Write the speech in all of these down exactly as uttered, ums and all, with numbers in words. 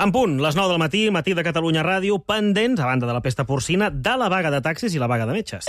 En punt, les nou del matí, matí de Catalunya Ràdio, pendents, a banda de la pesta porcina, de la vaga de taxis i la vaga de metges.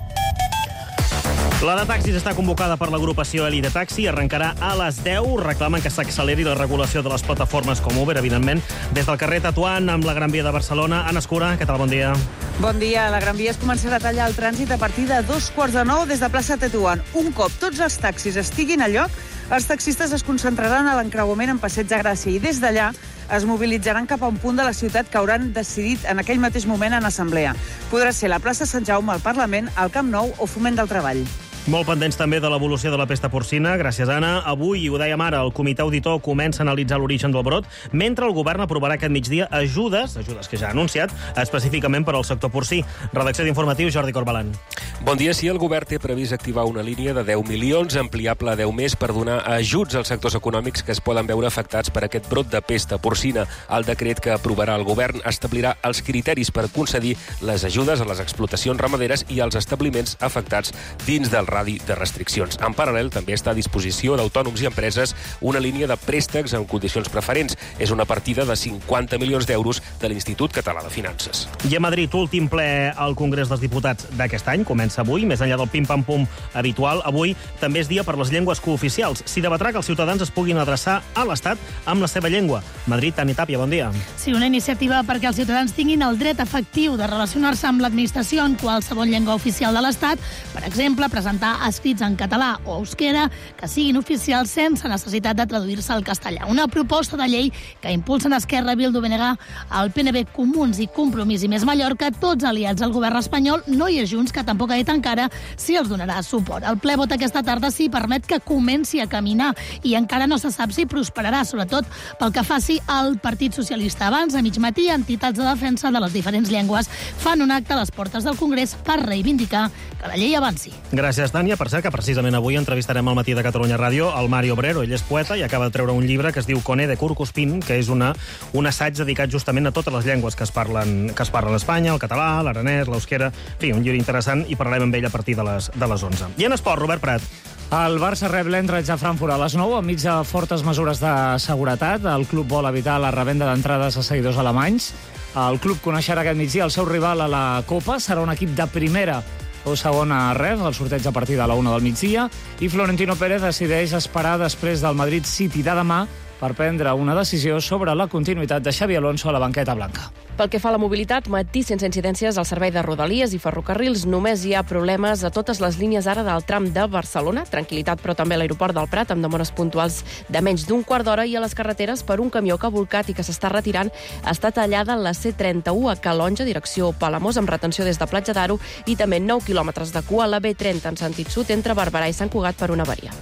La de taxis està convocada per l'agrupació Eli de Taxi, arrencarà a les deu, reclamen que s'acceleri la regulació de les plataformes com Uber, evidentment, des del carrer Tetuan amb la Gran Via de Barcelona. Anna Escura, què tal, bon dia? Bon dia. La Gran Via es començarà a tallar el trànsit a partir de dos quarts de nou des de plaça Tetuan. Un cop tots els taxis estiguin a lloc, els taxistes es concentraran a l'encreuament en Passeig de Gràcia i des d'allà es mobilitzaran cap a un punt de la ciutat que hauran decidit en aquell mateix moment en assemblea. Podrà ser la plaça Sant Jaume, el Parlament, el Camp Nou o Foment del Treball. Molt pendents també de l'evolució de la pesta porcina. Gràcies, Anna. Avui, i ho dèiem ara, el comitè auditor comença a analitzar l'origen del brot, mentre el govern aprovarà aquest migdia ajudes, ajudes que ja ha anunciat, específicament per al sector porcí. Redacció d'informatius, Jordi Corbalan. Bon dia. Sí, el govern té previst activar una línia de deu milions, ampliable a deu més, per donar ajuts als sectors econòmics que es poden veure afectats per aquest brot de pesta porcina. El decret que aprovarà el govern establirà els criteris per concedir les ajudes a les explotacions ramaderes i als establiments afectats dins del radi de restriccions. En paral·lel, també està a disposició d'autònoms i empreses una línia de préstecs en condicions preferents. És una partida de cinquanta milions d'euros de l'Institut Català de Finances. I a Madrid, últim ple al Congrés dels Diputats d'aquest any, comença avui, més enllà del pim-pam-pum habitual. Avui també és dia per les llengües cooficials. S'hi debatrà que els ciutadans es puguin adreçar a l'Estat amb la seva llengua. Madrid, Tani Tàpia, bon dia. Sí, una iniciativa perquè els ciutadans tinguin el dret efectiu de relacionar-se amb l'administració en qualsevol llengua oficial de l'Estat. Per exemple, presentar escrits en català o euskera que siguin oficials sense necessitat de traduir-se al castellà. Una proposta de llei que impulsen Esquerra, Bildu, B N G, el P N B, Comuns i Compromís i Més Mallorca, tots aliats al govern espanyol. No hi ha Junts, que tampoc ha dit encara si els donarà suport. El ple vota aquesta tarda si permet que comenci a caminar i encara no se sap si prosperarà, sobretot pel que faci al Partit Socialista. Abans, a mig matí, entitats de defensa de les diferents llengües fan un acte a les portes del Congrés per reivindicar que la llei avanci. Gràcies, Tània. Per cert, que precisament avui entrevistarem al matí de Catalunya Ràdio el Mario Obrero. Ell és poeta i acaba de treure un llibre que es diu Cone de Curcuspin, que és una, un assaig dedicat justament a totes les llengües que es parlen, que es parlen a Espanya, el català, l'aranès, l'euskera. En fi, un llibre interessant i parlarem amb ell a partir de les, de les onze. I en esport, Robert Prat. El Barça rep l'Eintracht a Frankfurt a les nou, enmig de fortes mesures de seguretat. El club vol evitar la revenda d'entrades a seguidors alemanys. El club coneixerà aquest migdia el seu rival a la Copa. Serà un equip de primera o segona res, el sorteig a partir de la una del migdia, i Florentino Pérez decideix esperar després del Madrid City de demà per prendre una decisió sobre la continuïtat de Xabi Alonso a la banqueta blanca. Pel que fa a la mobilitat, matí sense incidències al servei de Rodalies i ferrocarrils. Només hi ha problemes a totes les línies ara del tram de Barcelona. Tranquil·litat, però també a l'aeroport del Prat, amb demores puntuals de menys d'un quart d'hora, i a les carreteres per un camió que ha volcat i que s'està retirant. Està tallada la C trenta-u a Calonja, direcció Palamós, amb retenció des de Platja d'Aro, i també nou quilòmetres de cua a la B trenta en sentit sud entre Barberà i Sant Cugat per una avaria.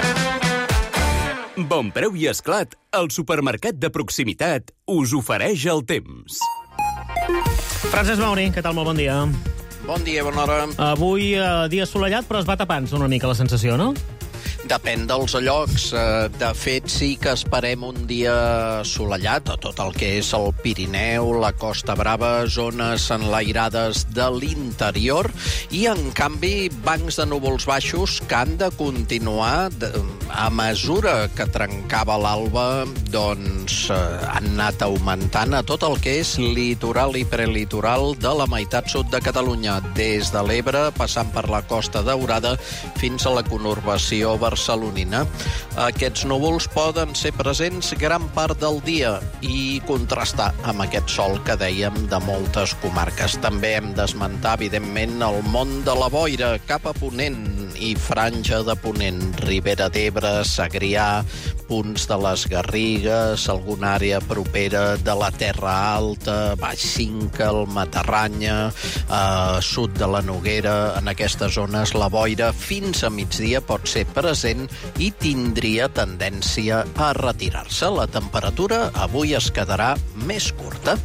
Bon Preu i Esclat, el supermercat de proximitat, us ofereix el temps. Francesc Mauri, què tal? Molt bon dia. Bon dia, bona hora. Avui eh, dia assolellat, però es va tapant una mica la sensació, no? Depèn dels llocs. De fet, sí que esperem un dia assolellat a tot el que és el Pirineu, la Costa Brava, zones enlairades de l'interior, i, en canvi, bancs de núvols baixos que han de continuar de, a mesura que trencava l'alba, doncs han anat augmentant a tot el que és litoral i prelitoral de la meitat sud de Catalunya, des de l'Ebre, passant per la Costa Daurada fins a la conurbació barcelonina. Aquests núvols poden ser presents gran part del dia i contrastar amb aquest sol que dèiem de moltes comarques. També hem d'esmentar, evidentment, el món de la Boira, cap a Ponent i Franja de Ponent, Ribera d'Ebre, Segrià, punts de les Garrigues, alguna àrea propera de la Terra Alta, Baix Cinca, el Matarranya, eh, sud de la Noguera. En aquestes zones la boira fins a migdia pot ser present i tindria tendència a retirar-se. La temperatura avui es quedarà més curta.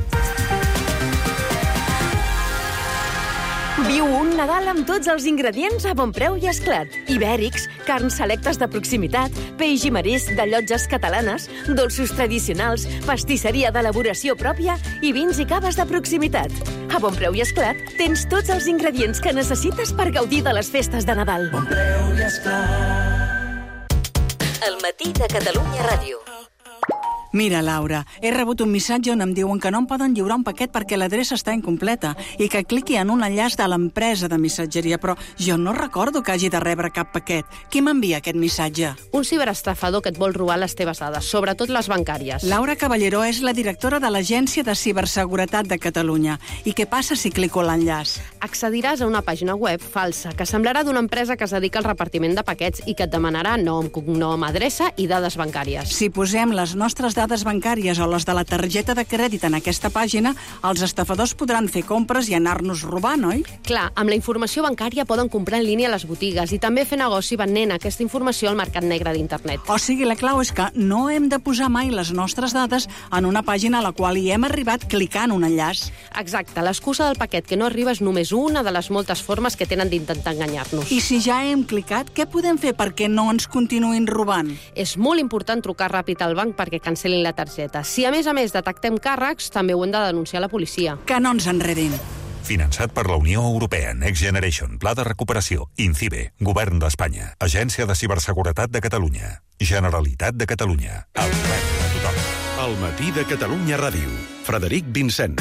Viu un Nadal amb tots els ingredients a bon preu i esclat. Ibèrics, carns selectes de proximitat, peix i marisc de llotges catalanes, dolços tradicionals, pastisseria d'elaboració pròpia i vins i caves de proximitat. A bon preu i esclat tens tots els ingredients que necessites per gaudir de les festes de Nadal. Bon preu i esclat. El matí de Catalunya Ràdio. Mira, Laura, he rebut un missatge on em diuen que no em poden lliurar un paquet perquè l'adreça està incompleta i que cliqui en un enllaç de l'empresa de missatgeria, però jo no recordo que hagi de rebre cap paquet. Qui m'envia aquest missatge? Un ciberestafador que et vol robar les teves dades, sobretot les bancàries. Laura Caballero és la directora de l'Agència de Ciberseguretat de Catalunya. I què passa si clico l'enllaç? Accediràs a una pàgina web falsa que semblarà d'una empresa que es dedica al repartiment de paquets i que et demanarà nom, cognom, adreça i dades bancàries. Si posem les nostres dades bancàries o les de la targeta de crèdit en aquesta pàgina, els estafadors podran fer compres i anar-nos robant, oi? Clar, amb la informació bancària poden comprar en línia a les botigues i també fer negoci venent aquesta informació al mercat negre d'internet. O sigui, la clau és que no hem de posar mai les nostres dades en una pàgina a la qual hi hem arribat clicant un enllaç. Exacte, l'excusa del paquet que no arriba és només una de les moltes formes que tenen d'intentar enganyar-nos. I si ja hem clicat, què podem fer perquè no ens continuïn robant? És molt important trucar ràpid al banc perquè cancel·lin la targeta. Si a més a més detectem càrrecs, també ho hem de denunciar a la policia. Que no ens enredin. Finançat per la Unió Europea, Next Generation, Pla de Recuperació, INCIBE, Govern d'Espanya, Agència de Ciberseguretat de Catalunya, Generalitat de Catalunya. El govern de tothom. El matí de Catalunya Ràdio. Frederic Vincent.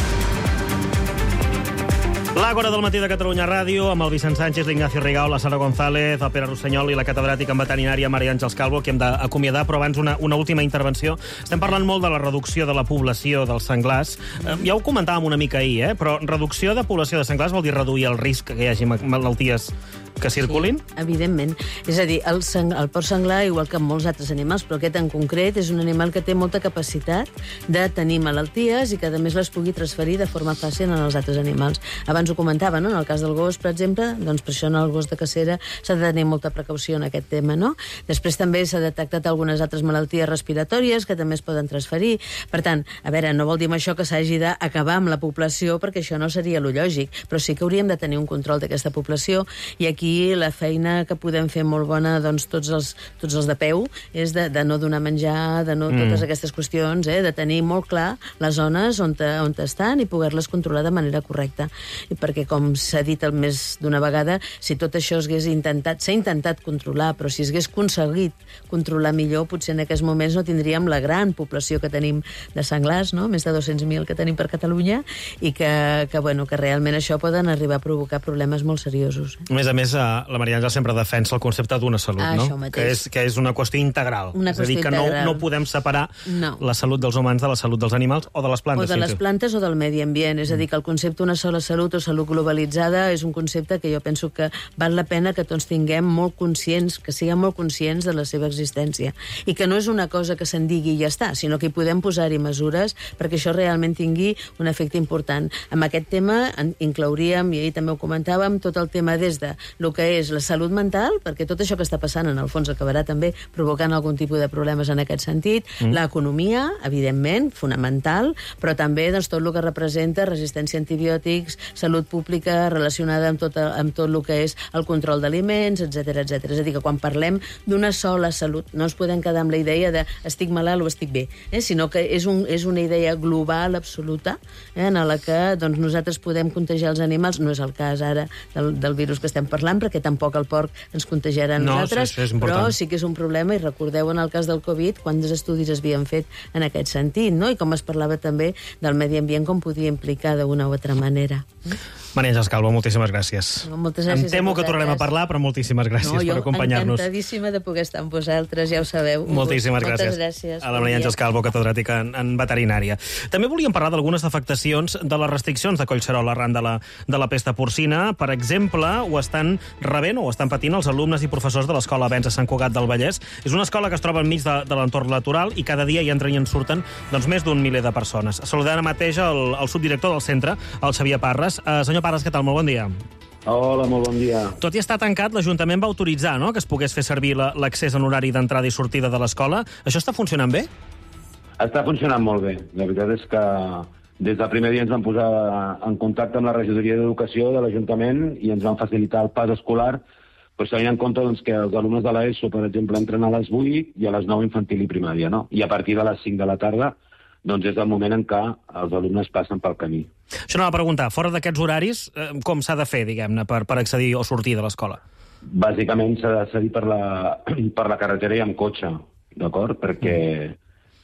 L'Àgora del matí de Catalunya Ràdio, amb el Vicent Sánchez, l'Ignacio Rigau, la Sara González, el Pere Rossellol i la catedràtica en veterinària Maria Àngels Calvo, que hem d'acomiadar, però abans una, una última intervenció. Estem parlant molt de la reducció de la població dels senglars. Eh, ja ho comentàvem una mica ahir, eh? Però reducció de població de senglars vol dir reduir el risc que hi hagi malalties que circulin? Sí, evidentment. És a dir, el, sang, el porc senglar, igual que amb molts altres animals, però aquest en concret és un animal que té molta capacitat de tenir malalties i que a més les pugui transferir de forma fàcil en els altres animals. Abans ho comentava, no? En el cas del gos, per exemple, doncs per això en el gos de cacera s'ha de tenir molta precaució en aquest tema, no? Després també s'ha detectat algunes altres malalties respiratòries que també es poden transferir. Per tant, a veure, no vol dir amb això que s'hagi d'acabar amb la població, perquè això no seria lo lògic, però sí que hauríem de tenir un control d'aquesta població i aquí la feina que podem fer molt bona, doncs tots els, tots els de peu, és de, de no donar menjar, de no, mm. totes aquestes qüestions, eh, de tenir molt clar les zones on, te, on estan i poder-les controlar de manera correcta. I perquè, com s'ha dit el més d'una vegada, si tot això s'hagués intentat, s'ha intentat controlar, però si s'hagués aconseguit controlar millor, potser en aquests moments no tindríem la gran població que tenim de senglars, no? Més de dos-cents mil que tenim per Catalunya, i que, que, bueno, que realment això poden arribar a provocar problemes molt seriosos. A més a més, la Maria Àngels sempre defensa el concepte d'una salut, ah, no? Que és, que és una qüestió integral. Una és a dir, que no, no podem separar no. la salut dels humans de la salut dels animals o de les plantes. O de les plantes o del medi ambient. És a dir, que el concepte d'una sola salut o salut globalitzada és un concepte que jo penso que val la pena que tots tinguem molt conscients, que siguem molt conscients de la seva existència. I que no és una cosa que se'n digui i ja està, sinó que hi podem posar-hi mesures perquè això realment tingui un efecte important. Amb aquest tema inclouríem, i ahir també ho comentàvem, tot el tema des de el que és la salut mental, perquè tot això que està passant en el fons acabarà també provocant algun tipus de problemes en aquest sentit, mm. l'economia, evidentment, fonamental, però també doncs, tot el que representa resistència a antibiòtics, salut pública relacionada amb tot, amb tot el que és el control d'aliments, etcètera, etcètera. És a dir, que quan parlem d'una sola salut, no ens podem quedar amb la idea de estic malalt o estic bé, eh? Sinó que és, un, és una idea global, absoluta, eh? En la que doncs, nosaltres podem contagiar els animals. No és el cas ara del, del virus que estem parlant, perquè tampoc el porc ens contagiarà a no, nosaltres, sí, sí, però sí que és un problema, i recordeu en el cas del Covid quants estudis es havien fet en aquest sentit, no? I com es parlava també del medi ambient, com podia implicar d'una o altra manera. Maria Àngels Calvo, moltíssimes gràcies. No, moltes gràcies. Em temo que tornarem a parlar, però moltíssimes gràcies no, per acompanyar-nos. Encantadíssima de poder estar amb vosaltres, ja ho sabeu. Moltíssimes gràcies. Moltes gràcies. A la Maria Àngels Calvo, catedràtica en, en veterinària. També volíem parlar d'algunes afectacions de les restriccions de Collserola arran de la, de la pesta porcina. Per exemple, ho estan rebent o ho estan patint els alumnes i professors de l'escola Avenç a Sant Cugat del Vallès. És una escola que es troba enmig de, de l'entorn natural i cada dia hi entren i en surten doncs, més d'un miler de persones. Saludem ara mateix el, el subdirector del centre, el Xavier Parres. Uh, senyor Parres, què tal? Molt bon dia. Hola, molt bon dia. Tot i estar tancat, l'Ajuntament va autoritzar, no?, que es pogués fer servir l'accés en horari d'entrada i sortida de l'escola. Això està funcionant bé? Està funcionant molt bé. La veritat és que des del primer dia ens vam posar en contacte amb la regidoria d'Educació de l'Ajuntament i ens van facilitar el pas escolar, però tenint en compte doncs, que els alumnes de l'ESO, per exemple, entren a les vuit i a les nou infantil i primària, no? I a partir de les cinc de la tarda doncs és el moment en què els alumnes passen pel camí. Això anava a preguntar, fora d'aquests horaris, eh, com s'ha de fer, diguem-ne, per, per accedir o sortir de l'escola? Bàsicament s'ha d'accedir per la, per la carretera i amb cotxe, d'acord? Perquè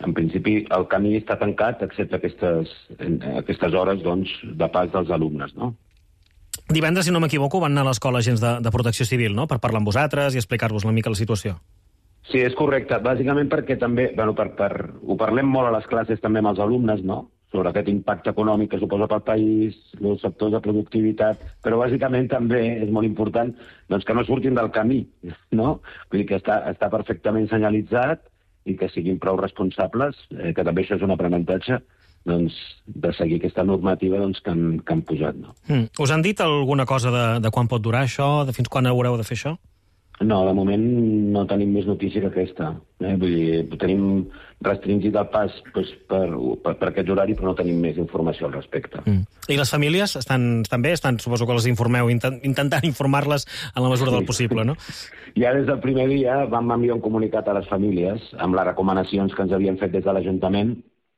en principi el camí està tancat, excepte aquestes, aquestes hores doncs, de pas dels alumnes, no? Divendres, si no m'equivoco, van anar a l'escola agents de, de protecció civil, no?, per parlar amb vosaltres i explicar-vos una mica la situació. Sí, és correcte. Bàsicament perquè també, bueno, per, per, ho parlem molt a les classes també amb els alumnes, no?, sobre aquest impacte econòmic que suposa pel país, els sectors de productivitat, però bàsicament també és molt important doncs, que no surtin del camí, no? Vull dir que està, està perfectament senyalitzat i que siguin prou responsables, eh, que també això és un aprenentatge, doncs, de seguir aquesta normativa doncs, que, han, que han posat. No? Mm. Us han dit alguna cosa de, de quan pot durar això, de fins quan haureu de fer això? No, de moment no tenim més notícia que aquesta. Eh? Vull dir, tenim restringit el pas doncs, per, per, per aquest horari, però no tenim més informació al respecte. Mm. I les famílies estan, estan bé? Estan, suposo que les informeu, intent, intentant informar-les en la mesura sí. del possible, no? Ja des del primer dia vam enviar un comunicat a les famílies amb les recomanacions que ens havien fet des de l'Ajuntament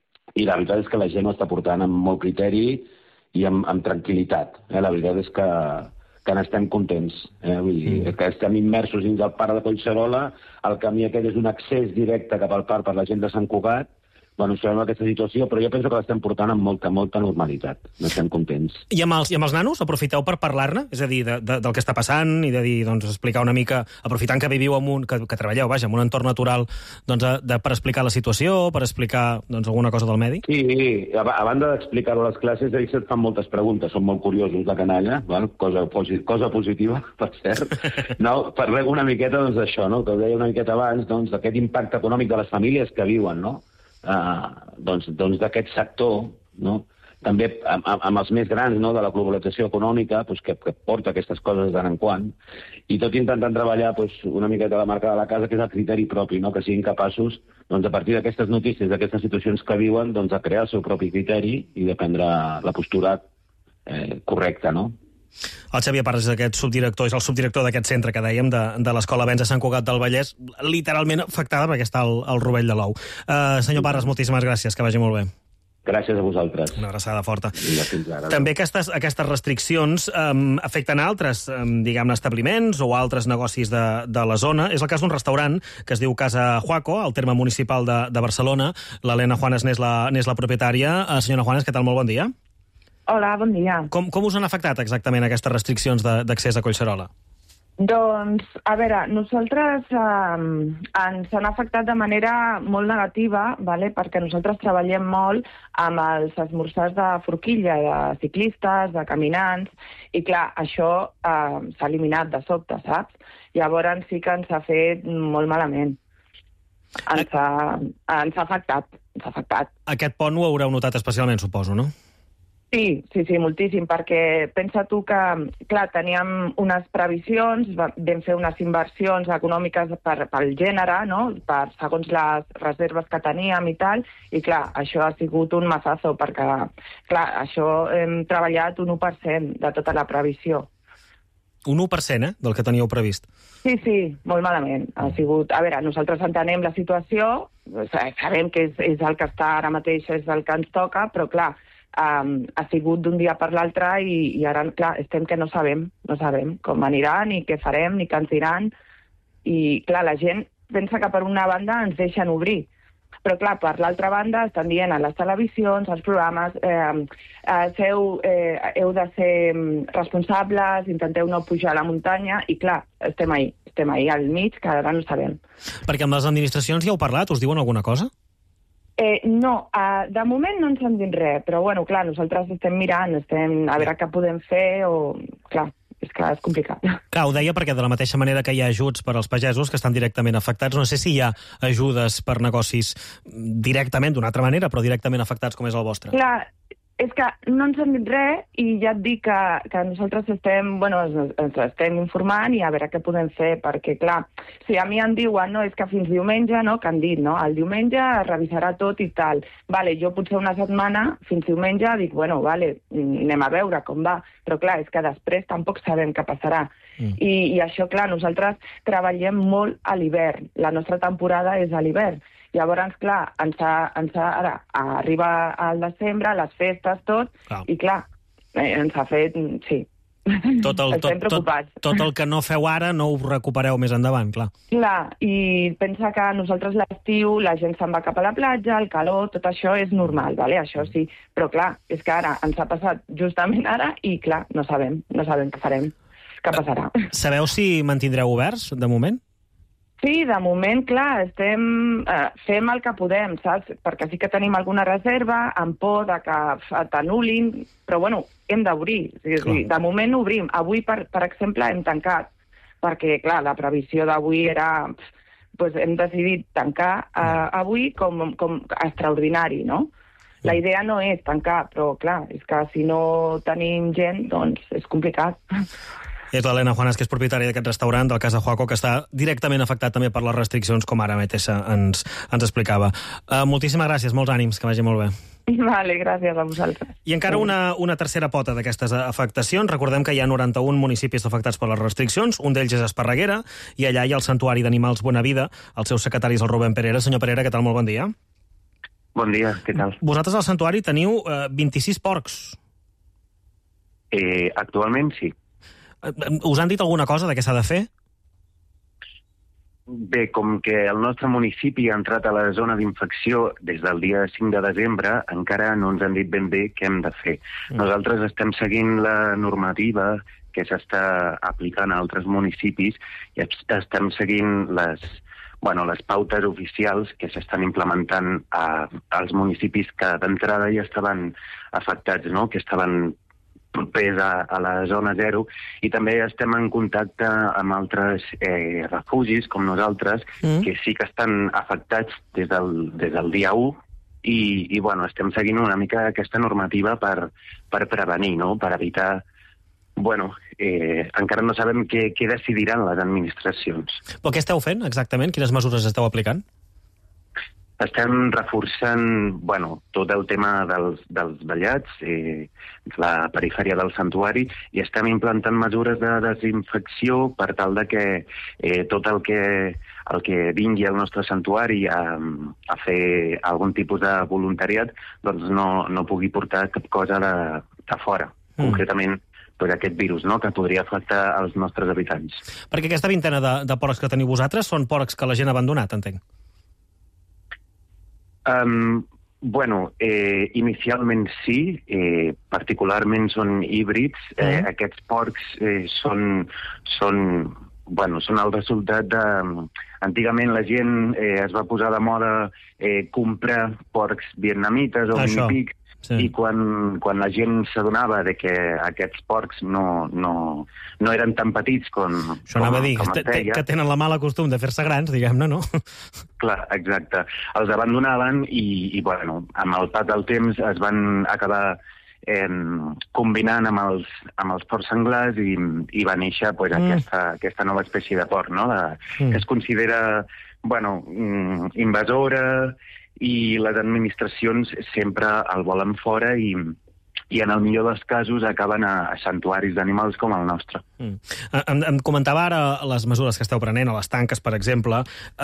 i la veritat és que la gent ho està portant amb molt criteri i amb, amb tranquil·litat. Eh? La veritat és que que n'estem contents. Eh? Vull dir, mm. que estem immersos dins del parc de Collserola, el camí aquest és un accés directe cap al parc per la gent de Sant Cugat. Bueno, sabem aquesta situació, però jo penso que l'estem portant amb molta, molta normalitat. N'estem contents. I amb els, i amb els nanos aprofiteu per parlar-ne? És a dir, de, de, del que està passant i de dir, doncs, explicar una mica, aprofitant que viviu en un, que, que treballeu, vaja, en un entorn natural, doncs, de, de, per explicar la situació, per explicar doncs, alguna cosa del medi? Sí, a, a banda d'explicar-ho a les classes, ells et fan moltes preguntes, són molt curiosos de canalla, val? Cosa, posi, cosa positiva, per cert. No, parlem una miqueta doncs, d'això, no? Que ho deia una miqueta abans, doncs, d'aquest impacte econòmic de les famílies que viuen, no? Uh, doncs, doncs d'aquest sector, no? També amb, amb els més grans, no? De la globalització econòmica doncs, que, que porta aquestes coses de tant en quant, i tot intentant treballar doncs, una miqueta la marca de la casa, que és el criteri propi, no? Que siguin capaços doncs, a partir d'aquestes notícies, d'aquestes situacions que viuen, doncs, a crear el seu propi criteri i de prendre la postura eh, correcta, no? El Xavier Parres és aquest subdirector, és el subdirector d'aquest centre que dèiem, de, de l'Escola Benza Sant Cugat del Vallès, literalment afectada perquè està el, el rovell de l'ou. Uh, senyor Parres, moltíssimes gràcies, que vagi molt bé. Gràcies a vosaltres. Una abraçada forta. Ara, També aquestes, aquestes restriccions um, afecten altres, um, diguem-ne, establiments o altres negocis de, de la zona. És el cas d'un restaurant que es diu Casa Juaco, al terme municipal de, de Barcelona. L'Helena Juanes n'és la, n'és la propietària. Uh, senyora Juanes, què tal? Molt bon dia. Hola, bon dia. Com, com us han afectat exactament aquestes restriccions d'accés a Collserola? Doncs, a veure, nosaltres eh, ens han afectat de manera molt negativa, vale? Perquè nosaltres treballem molt amb els esmorzars de forquilla, de ciclistes, de caminants, i clar, això eh, s'ha eliminat de sobte, saps? Llavors sí que ens ha fet molt malament. Ens ha, ens ha afectat, ens ha afectat. Aquest pont ho haureu notat especialment, suposo, no? Sí, sí, sí, moltíssim, perquè pensa tu que, clar, teníem unes previsions, vam fer unes inversions econòmiques per, pel gènere, no?, per, segons les reserves que teníem i tal, i clar, això ha sigut un massazo, perquè, clar, això hem treballat un u per cent de tota la previsió. Un u per cent, eh?, del que teníeu previst. Sí, sí, molt malament. Ha sigut... A veure, nosaltres entenem la situació, sabem que és, és el que està ara mateix, és el que ens toca, però clar, Um, ha sigut d'un dia per l'altre i, i ara, clar, estem que no sabem, no sabem com anirà, ni què farem, ni què ens diran. I, clar, la gent pensa que per una banda ens deixen obrir, però, clar, per l'altra banda estan dient a les televisions, als programes, eh, eh, seu, eh, heu de ser responsables, intenteu no pujar a la muntanya, i, clar, estem ahí, estem ahí al mig, que ara no sabem. Perquè amb les administracions ja heu parlat? Us diuen alguna cosa? Eh, no, uh, de moment no ens han dit res, però bueno, clar, nosaltres estem mirant, estem a veure què podem fer, o clar, és que és complicat. Clar, ho deia perquè de la mateixa manera que hi ha ajuts per als pagesos que estan directament afectats, no sé si hi ha ajudes per negocis directament, d'una altra manera, però directament afectats com és el vostre. Clar, és que no ens han dit res i ja et dic que, que nosaltres estem, bueno, ens, ens estem informant i a veure què podem fer, perquè, clar, si a mi em diuen, no, és que fins diumenge, no, que han dit, no, el diumenge es revisarà tot i tal. Vale, jo potser una setmana, fins diumenge, dic, bueno, vale, anem a veure com va, però clar, és que després tampoc sabem què passarà. Mm. I, I això, clar, nosaltres treballem molt a l'hivern, la nostra temporada és a l'hivern. Llavors, clar, ens ha, ens ha, ara arriba al desembre, les festes, tot, clar. I clar, eh, ens ha fet, sí. Tot el, tot, Estem preocupats. tot, tot el que no feu ara no ho recupereu més endavant, clar. Clar, i pensa que nosaltres l'estiu la gent se'n va cap a la platja, el calor, tot això és normal, vale? Això sí. Però clar, és que ara ens ha passat justament ara i clar, no sabem, no sabem què farem, què passarà. Sabeu si mantindreu oberts, de moment? Sí, de moment, clar, estem, eh, fem el que podem, saps? Perquè sí que tenim alguna reserva, amb por de que t'anul·lin, però bueno, hem d'obrir. O sigui, de moment obrim. Avui, per, per exemple, hem tancat, perquè, clar, la previsió d'avui era... Pues hem decidit tancar eh, avui com, com extraordinari, no? La idea no és tancar, però, clar, és que si no tenim gent, doncs és complicat. És l'Helena Juanes, que és propietària d'aquest restaurant del Casa Joaco, que està directament afectat també per les restriccions, com ara Metessa ens, ens explicava. Uh, moltíssimes gràcies, molts ànims, que vagi molt bé. Vale, gràcies a vosaltres. I encara una, una tercera pota d'aquestes afectacions. Recordem que hi ha noranta-un municipis afectats per les restriccions, un d'ells és Esparreguera, i allà hi ha el Santuari d'Animals Bona Vida. El seu secretari és el Rubén Perera. Senyor Perera, què tal? Molt bon dia. Bon dia, què tal? Vosaltres al Santuari teniu eh, vint-i-sis porcs. Eh, actualment sí. Us han dit alguna cosa de què s'ha de fer? Bé, com que el nostre municipi ha entrat a la zona d'infecció des del dia cinc de desembre, encara no ens han dit ben bé què hem de fer. Mm. Nosaltres estem seguint la normativa que s'està aplicant a altres municipis i estem seguint les, bueno, les pautes oficials que s'estan implementant a, als municipis que d'entrada ja estaven afectats, no? Que estaven propers a, a la zona zero, i també estem en contacte amb altres eh, refugis, com nosaltres, mm. que sí que estan afectats des del, des del dia u, i, i bueno, estem seguint una mica aquesta normativa per, per prevenir, no? Per evitar... Bueno, eh, encara no sabem què, què decidiran les administracions. Però què esteu fent, exactament? Quines mesures esteu aplicant? Estem reforçant, bueno, tot el tema dels, dels ballats, eh, la perifèria del santuari, i estem implantant mesures de desinfecció per tal de que eh, tot el que, el que vingui al nostre santuari a, a fer algun tipus de voluntariat doncs no, no pugui portar cap cosa de, de fora, mm. concretament per aquest virus, no?, que podria afectar els nostres habitants. Perquè aquesta vintena de, de porcs que teniu vosaltres són porcs que la gent ha abandonat, entenc. Um, bueno, eh, inicialment sí, eh, particularment són híbrids. Eh, mm. Aquests porcs eh, són, són, bueno, són el resultat de... Antigament la gent eh, es va posar de moda eh, comprar porcs vietnamites o minipics, sí. I quan, quan la gent s'adonava de que aquests porcs no, no, no eren tan petits com, Això anava a dir, com es deia, que tenen la mala costum de fer-se grans, diguem-ne, no? Clar, exacte. Els abandonaven i, i bueno, amb el pas del temps es van acabar eh, combinant amb els, amb els porcs senglars i, i va néixer pues, mm. aquesta, aquesta nova espècie de porc, no? La, mm. que es considera, bueno, invasora, i les administracions sempre el volen fora i, i en el millor dels casos acaben a, a santuaris d'animals com el nostre. Mm. Em, em comentava ara les mesures que esteu prenent, a les tanques, per exemple.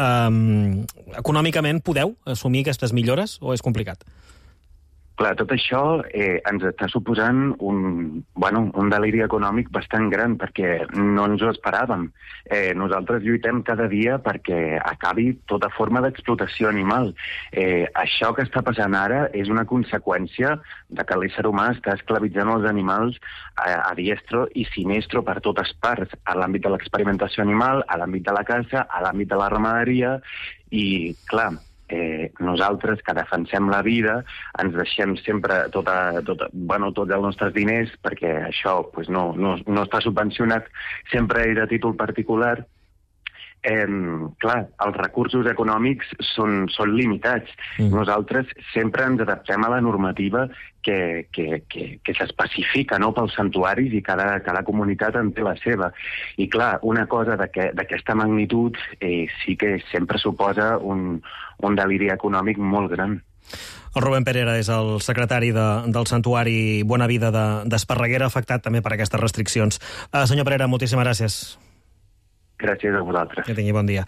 Um, econòmicament podeu assumir aquestes millores o és complicat? Clar, tot això eh, ens està suposant un, bueno, un deliri econòmic bastant gran, perquè no ens ho esperàvem. Eh, nosaltres lluitem cada dia perquè acabi tota forma d'explotació animal. Eh, això que està passant ara és una conseqüència de que l'ésser humà està esclavitzant els animals a, a diestro i sinestro per totes parts, a l'àmbit de l'experimentació animal, a l'àmbit de la caça, a l'àmbit de la ramaderia, i, clar, Eh, nosaltres, que defensem la vida, ens deixem sempre tota, tota, bueno, tots els nostres diners, perquè això pues, no, no, no està subvencionat, sempre és a títol particular. Eh, clar, els recursos econòmics són, són limitats. Mm. Nosaltres sempre ens adaptem a la normativa que, que, que, que s'especifica, no?, pels santuaris, i cada, cada comunitat en té la seva. I clar, una cosa d'aquesta magnitud eh, sí que sempre suposa un, un deliri econòmic molt gran. El Rubén Perera és el secretari de, del Santuari Bona Vida d'Esparreguera, afectat també per aquestes restriccions. Uh, senyor Perera, moltíssimes gràcies. Gràcies a vosaltres. Que tingui bon dia.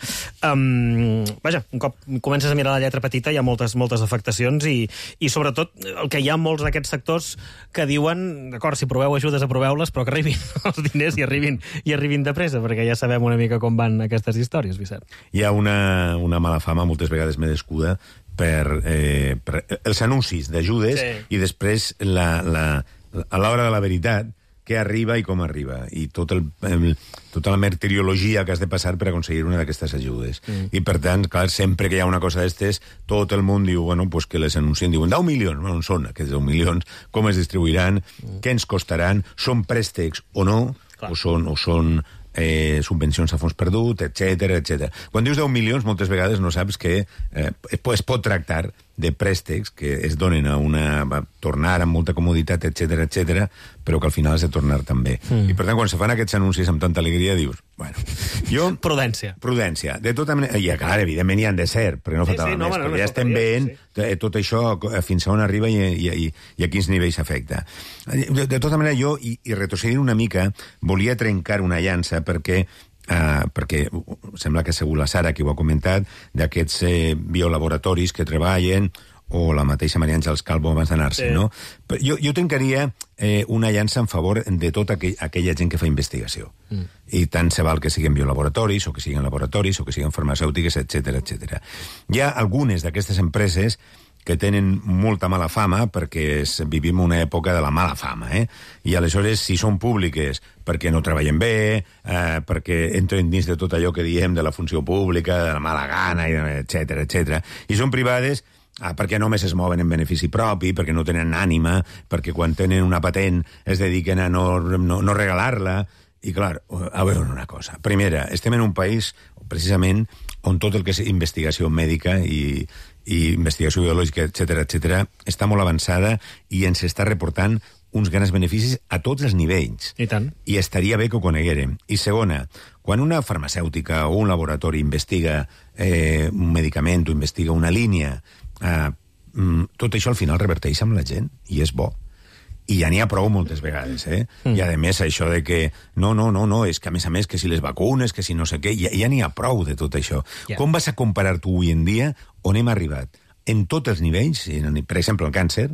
Um, vaja, un cop comences a mirar la lletra petita hi ha moltes, moltes afectacions i, i sobretot el que hi ha molts d'aquests sectors que diuen, d'acord, si proveu ajudes, aproveu-les, però que arribin els diners i arribin, i arribin de pressa, perquè ja sabem una mica com van aquestes històries, Vicent. Hi ha una, una mala fama, moltes vegades merescuda, per, eh, per els anuncis d'ajudes sí. i després la, la, a l'hora de la veritat què arriba i com arriba, i tot el, el, tota la martiriologia que has de passar per aconseguir una d'aquestes ajudes. Mm. I, per tant, clar, sempre que hi ha una cosa d'estes, tot el món diu, bueno, pues que les anuncien, diuen, deu milions, bueno, on són aquests deu milions, com es distribuiran, mm. què ens costaran, són préstecs o no, clar. o són... O són Eh, subvencions a fons perdut, etcètera, etcètera. Quan dius deu milions, moltes vegades no saps que eh, es pot tractar de préstecs que es donen a una... a tornar amb molta comoditat, etcètera, etcètera, però que al final has de tornar també. Mm. I per tant, quan se fan aquests anuncis amb tanta alegria, dius, bueno... Jo... Prudència. Prudència. De tota manera... I, clar, evidentment hi han de ser, perquè no sí, faltava sí, no, més, no, perquè no, ja estem veient sí. tot això fins a on arriba i, i, i, i a quins nivells afecta. De, de tota manera, jo, i, i retrocedint una mica, volia trencar una llança perquè Uh, perquè sembla que ha sigut la Sara qui ho ha comentat, d'aquests eh, biolaboratoris que treballen, o la mateixa Maria Àngels Calvo abans d'anar-se, sí. no? Però jo, jo trencaria eh, una llança en favor de tota aquell, aquella gent que fa investigació. Mm. I tant se val que siguin biolaboratoris, o que siguin laboratoris, o que siguin farmacèutiques, etcètera, etcètera. Hi ha algunes d'aquestes empreses que tenen molta mala fama perquè vivim una època de la mala fama, eh? I aleshores, si són públiques perquè no treballen bé, eh, perquè entren dins de tot allò que diem de la funció pública, de la mala gana, etcètera, etcètera, i són privades ah, perquè només es mouen en benefici propi, perquè no tenen ànima, perquè quan tenen una patent es dediquen a no, no, no regalar-la, i clar, a veure una cosa. Primera, estem en un país, precisament, on tot el que és investigació mèdica i i investigació biològica, etcètera, etcètera, està molt avançada i ens està reportant uns grans beneficis a tots els nivells. I tant. I estaria bé que ho coneguérem. I segona, quan una farmacèutica o un laboratori investiga eh, un medicament o investiga una línia, eh, tot això al final reverteix amb la gent i és bo. I ja n'hi ha prou moltes vegades, eh? Mm. I a més això de que no, no, no, no, és que a més a més que si les vacunes, que si no sé què, ja, ja n'hi ha prou de tot això. Yeah. Com vas a comparar tu avui en dia on hem arribat? En tots els nivells, per exemple el càncer,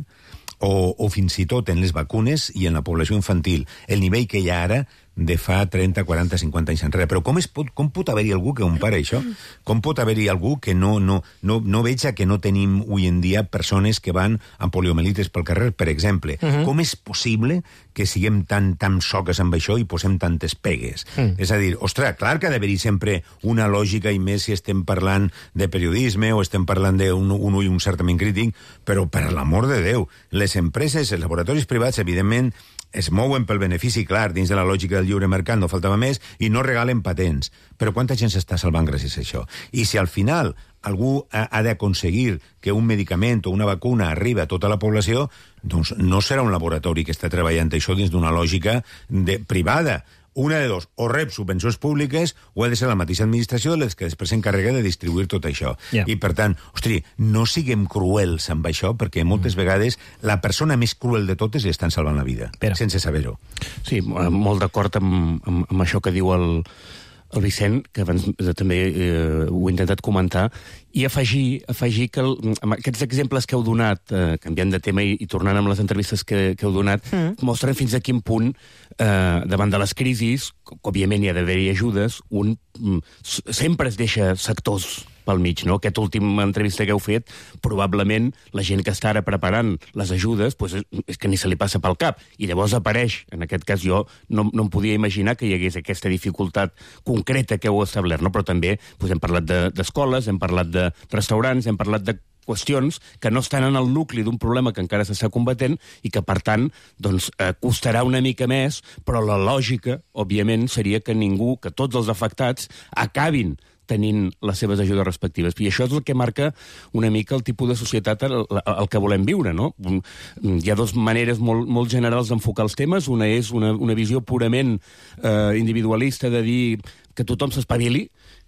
o, o fins i tot en les vacunes i en la població infantil, el nivell que hi ha ara de fa trenta, quaranta, cinquanta anys enrere. Però com, es pot, com pot haver-hi algú que compara això? Com pot haver-hi algú que no, no, no, no veja que no tenim avui en dia persones que van amb poliomielitis pel carrer, per exemple? Uh -huh. Com és possible que siguem tan, tan soques amb això i posem tantes pegues? Uh -huh. És a dir, ostres, clar que ha d'haver-hi sempre una lògica, i més si estem parlant de periodisme o estem parlant d'un un ull un certament crític, però per l'amor de Déu, les empreses, els laboratoris privats, evidentment, es mouen pel benefici, clar, dins de la lògica del lliure mercat, no faltava més, i no regalen patents. Però quanta gent s'està salvant gràcies a això? I si al final algú ha, ha d'aconseguir que un medicament o una vacuna arribi a tota la població, doncs no serà un laboratori que està treballant això dins d'una lògica de, privada. Una de dos, o rep subvencions públiques o ha de ser la mateixa administració de les que després s'encarrega de distribuir tot això. Yeah. I, per tant, hosti, no siguem cruels amb això, perquè moltes mm. vegades la persona més cruel de totes li estan salvant la vida, Pera. sense saber-ho. Sí, molt d'acord amb, amb, amb això que diu el, el Vicent, que abans també eh, ho he intentat comentar, i afegir, afegir que el, amb aquests exemples que heu donat, eh, canviant de tema i, i tornant amb les entrevistes que, que heu donat, mm. mostren fins a quin punt, eh, davant de les crisis, que òbviament hi ha d'haver-hi ajudes, un sempre es deixa sectors pel mig, no? Aquesta última entrevista que heu fet, probablement la gent que està ara preparant les ajudes, pues és, és que ni se li passa pel cap. I llavors apareix, en aquest cas jo no, no em podia imaginar que hi hagués aquesta dificultat concreta que heu establert, no? Però també pues, hem parlat d'escoles, de, hem parlat de restaurants, hem parlat de qüestions que no estan en el nucli d'un problema que encara s'està combatent i que, per tant, doncs, eh, costarà una mica més, però la lògica, òbviament, seria que ningú, que tots els afectats, acabin tenint les seves ajudes respectives. I això és el que marca una mica el tipus de societat al, al que volem viure, no? Hi ha dues maneres molt, molt generals d'enfocar els temes. Una és una, una visió purament eh, individualista de dir que tothom s'espavili,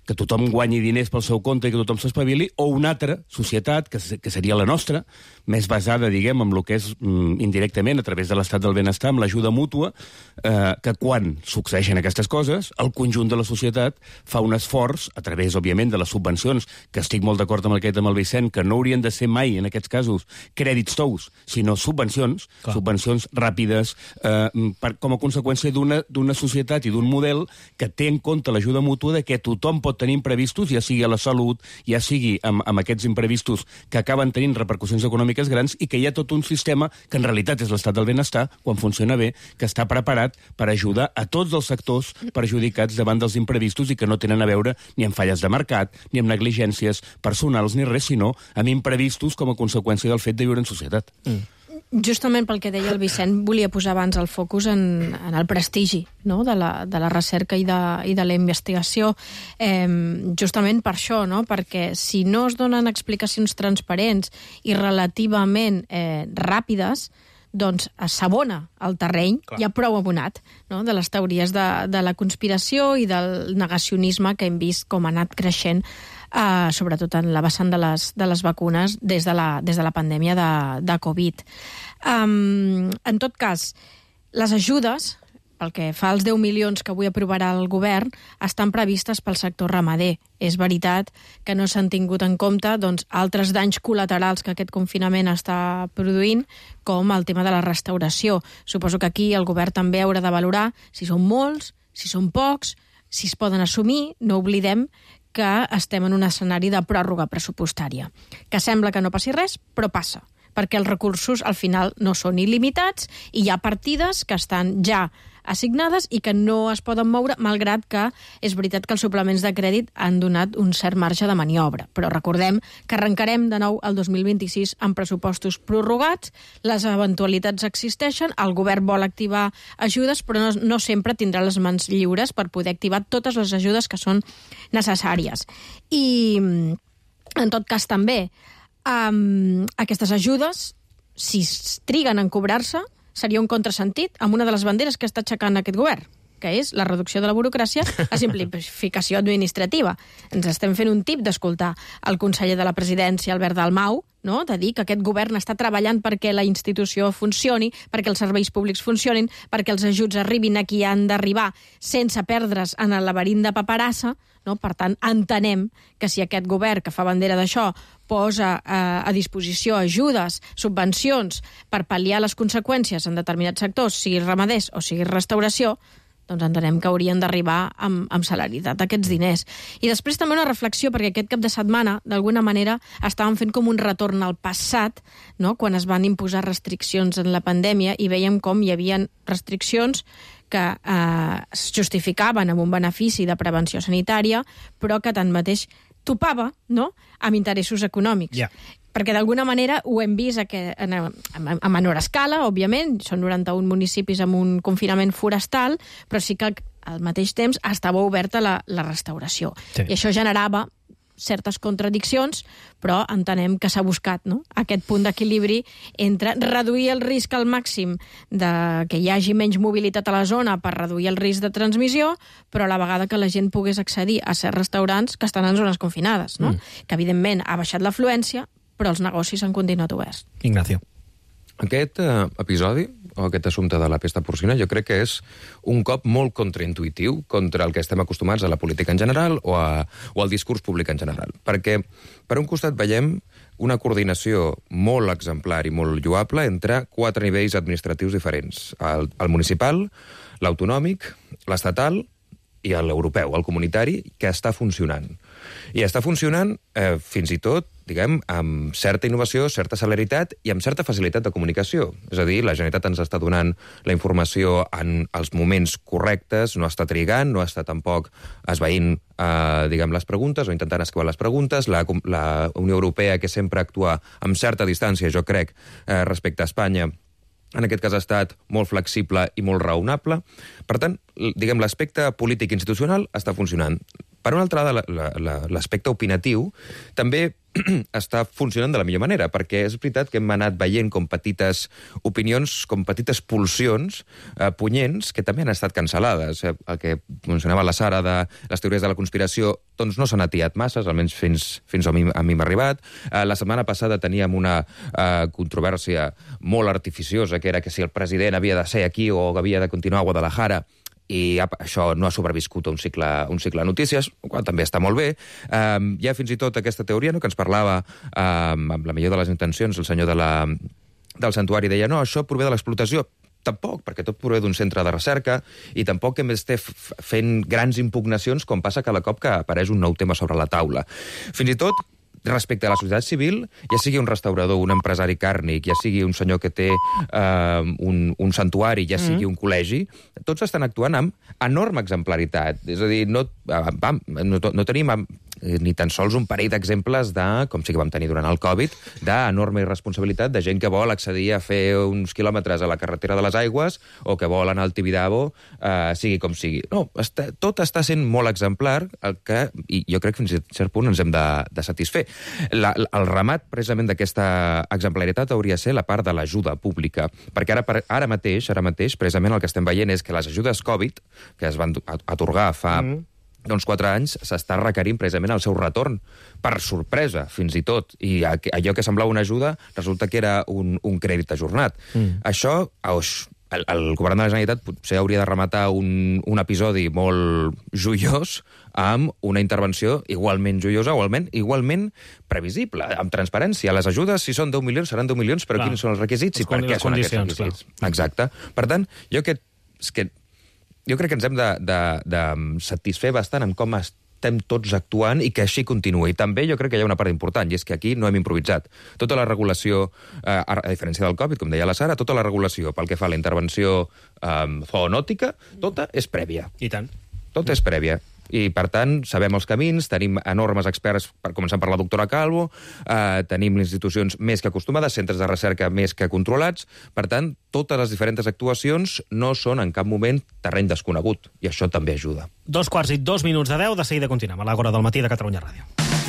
que tothom guanyi diners pel seu compte i que tothom s'espavili, o una altra societat, que, que seria la nostra, més basada, diguem, en el que és mm, indirectament, a través de l'estat del benestar, amb l'ajuda mútua, eh, que quan succeeixen aquestes coses, el conjunt de la societat fa un esforç, a través, òbviament, de les subvencions, que estic molt d'acord amb el que ha dit amb el Vicent, que no haurien de ser mai, en aquests casos, crèdits tous, sinó subvencions, Clar. subvencions ràpides, eh, per, com a conseqüència d'una societat i d'un model que té en compte l'ajuda mútua de que tothom pot tenir imprevistos, ja sigui a la salut, ja sigui amb, amb aquests imprevistos que acaben tenint repercussions econòmiques grans, i que hi ha tot un sistema que en realitat és l'estat del benestar, quan funciona bé, que està preparat per ajudar a tots els sectors perjudicats davant dels imprevistos i que no tenen a veure ni amb falles de mercat, ni amb negligències personals, ni res, sinó amb imprevistos com a conseqüència del fet de viure en societat. Mm. Justament pel que deia el Vicent, volia posar abans el focus en, en el prestigi, no?, de, la, de la recerca i de, i de la investigació. Eh, justament per això, no?, perquè si no es donen explicacions transparents i relativament eh, ràpides, doncs s'abona el terreny, Clar. ja prou abonat, no?, de les teories de, de la conspiració i del negacionisme que hem vist com ha anat creixent, Uh, sobretot en la vessant de les, de les vacunes des de la, des de la pandèmia de, de Covid. Um, en tot cas, les ajudes, pel que fa als deu milions que avui aprovarà el govern, estan previstes pel sector ramader. És veritat que no s'han tingut en compte doncs, altres danys col·laterals que aquest confinament està produint, com el tema de la restauració. Suposo que aquí el govern també haurà de valorar si són molts, si són pocs, si es poden assumir. No oblidem que estem en un escenari de pròrroga pressupostària, que sembla que no passi res, però passa, perquè els recursos al final no són il·limitats i hi ha partides que estan ja assignades i que no es poden moure, malgrat que és veritat que els suplements de crèdit han donat un cert marge de maniobra. Però recordem que arrencarem de nou el dos mil vint-i-sis amb pressupostos prorrogats, les eventualitats existeixen, el govern vol activar ajudes, però no, no sempre tindrà les mans lliures per poder activar totes les ajudes que són necessàries. I, en tot cas, també, um, aquestes ajudes, si triguen en cobrar-se, seria un contrasentit amb una de les banderes que està aixecant aquest govern, que és la reducció de la burocràcia, la simplificació administrativa. Ens estem fent un tip d'escoltar el conseller de la Presidència, Albert Dalmau, no?, de dir que aquest govern està treballant perquè la institució funcioni, perquè els serveis públics funcionin, perquè els ajuts arribin a qui han d'arribar sense perdre's en el laberint de paperassa, no? Per tant, entenem que si aquest govern que fa bandera d'això posa eh, a disposició ajudes, subvencions per pal·liar les conseqüències en determinats sectors, sigui ramaders o sigui restauració, doncs entenem que haurien d'arribar amb, amb celeritat aquests diners. I després també una reflexió, perquè aquest cap de setmana, d'alguna manera, estàvem fent com un retorn al passat, no?, quan es van imposar restriccions en la pandèmia i veiem com hi havia restriccions que eh, es justificaven amb un benefici de prevenció sanitària, però que tanmateix topava, no?, amb interessos econòmics. Yeah. Perquè d'alguna manera ho hem vist a, que, a, a, a menor escala, òbviament, són noranta-un municipis amb un confinament forestal, però sí que al mateix temps estava oberta la, la restauració. Sí. I això generava certes contradiccions, però entenem que s'ha buscat, no?, aquest punt d'equilibri entre reduir el risc al màxim de que hi hagi menys mobilitat a la zona per reduir el risc de transmissió, però a la vegada que la gent pogués accedir a certs restaurants que estan en zones confinades, no?, mm. que evidentment ha baixat l'afluència, però els negocis han continuat oberts. Ignacio. Aquest eh, episodi, o aquest assumpte de la pesta porcina, jo crec que és un cop molt contraintuitiu contra el que estem acostumats a la política en general o, a, o al discurs públic en general. Perquè, per un costat, veiem una coordinació molt exemplar i molt lloable entre quatre nivells administratius diferents. El, el municipal, l'autonòmic, l'estatal i l'europeu, el comunitari, que està funcionant. I està funcionant eh, fins i tot, diguem, amb certa innovació, certa celeritat i amb certa facilitat de comunicació. És a dir, la Generalitat ens està donant la informació en els moments correctes, no està trigant, no està tampoc esvaint, eh, diguem, les preguntes o intentant esquivar les preguntes. La, la Unió Europea, que sempre actua amb certa distància, jo crec, eh, respecte a Espanya, en aquest cas ha estat molt flexible i molt raonable. Per tant, diguem, l'aspecte polític institucional està funcionant. Per una altra, l'aspecte opinatiu també està funcionant de la millor manera, perquè és veritat que hem anat veient com petites opinions, com petites pulsions eh, punyents, que també han estat cancel·lades. Eh, el que mencionava la Sara de les teories de la conspiració, doncs no s'han atiat masses, almenys fins, fins a mi a mi m'ha arribat. Eh, la setmana passada teníem una eh, controvèrsia molt artificiosa, que era que si el president havia de ser aquí o havia de continuar a Guadalajara, i això no ha sobreviscut a un cicle, un cicle de notícies, quan també està molt bé. Um, hi ha fins i tot aquesta teoria, no?, que ens parlava, um, amb la millor de les intencions, el senyor de la, del santuari deia, no, això prové de l'explotació. Tampoc, perquè tot prové d'un centre de recerca i tampoc hem d'estar fent grans impugnacions com passa cada cop que apareix un nou tema sobre la taula. Fins i tot, respecte a la societat civil, ja sigui un restaurador, un empresari càrnic, ja sigui un senyor que té eh, un, un santuari, ja sigui mm. un col·legi, tots estan actuant amb enorme exemplaritat. És a dir, no, vam, no, no tenim ni tan sols un parell d'exemples de, com sí que vam tenir durant el Covid, d'enorme irresponsabilitat de gent que vol accedir a fer uns quilòmetres a la carretera de les Aigües o que vol anar al Tibidabo, eh, sigui com sigui. No, està, tot està sent molt exemplar, el que, i jo crec que fins a cert punt ens hem de, de satisfer. La, el remat, precisament, d'aquesta exemplaritat hauria de ser la part de l'ajuda pública, perquè ara, ara mateix, ara mateix, precisament el que estem veient és que les ajudes Covid, que es van atorgar fa mm. doncs quatre anys, s'està requerint precisament el seu retorn, per sorpresa, fins i tot. I allò que semblava una ajuda resulta que era un, un crèdit ajornat. Mm. Això, el, el govern de la Generalitat potser hauria de rematar un, un episodi molt joiós amb una intervenció igualment joiosa, igualment, igualment previsible, amb transparència. Les ajudes, si són deu milions, seran deu milions, però clar, quins són els requisits i per què són aquests requisits. Clar. Exacte. Per tant, jo que, que Jo crec que ens hem de, de, de satisfer bastant amb com estem tots actuant i que així continuï. I també jo crec que hi ha una part important, i és que aquí no hem improvisat. Tota la regulació, eh, a diferència del Covid, com deia la Sara, tota la regulació pel que fa a la intervenció eh, zoonòtica, tota és prèvia. I tant. Tot és prèvia. I, per tant, sabem els camins, tenim enormes experts, per començar per la doctora Calvo, eh, tenim institucions més que acostumades, centres de recerca més que controlats. Per tant, totes les diferents actuacions no són en cap moment terreny desconegut, i això també ajuda. Dos quarts i dos minuts de deu, de seguida continuem a l'Àgora del matí de Catalunya Ràdio.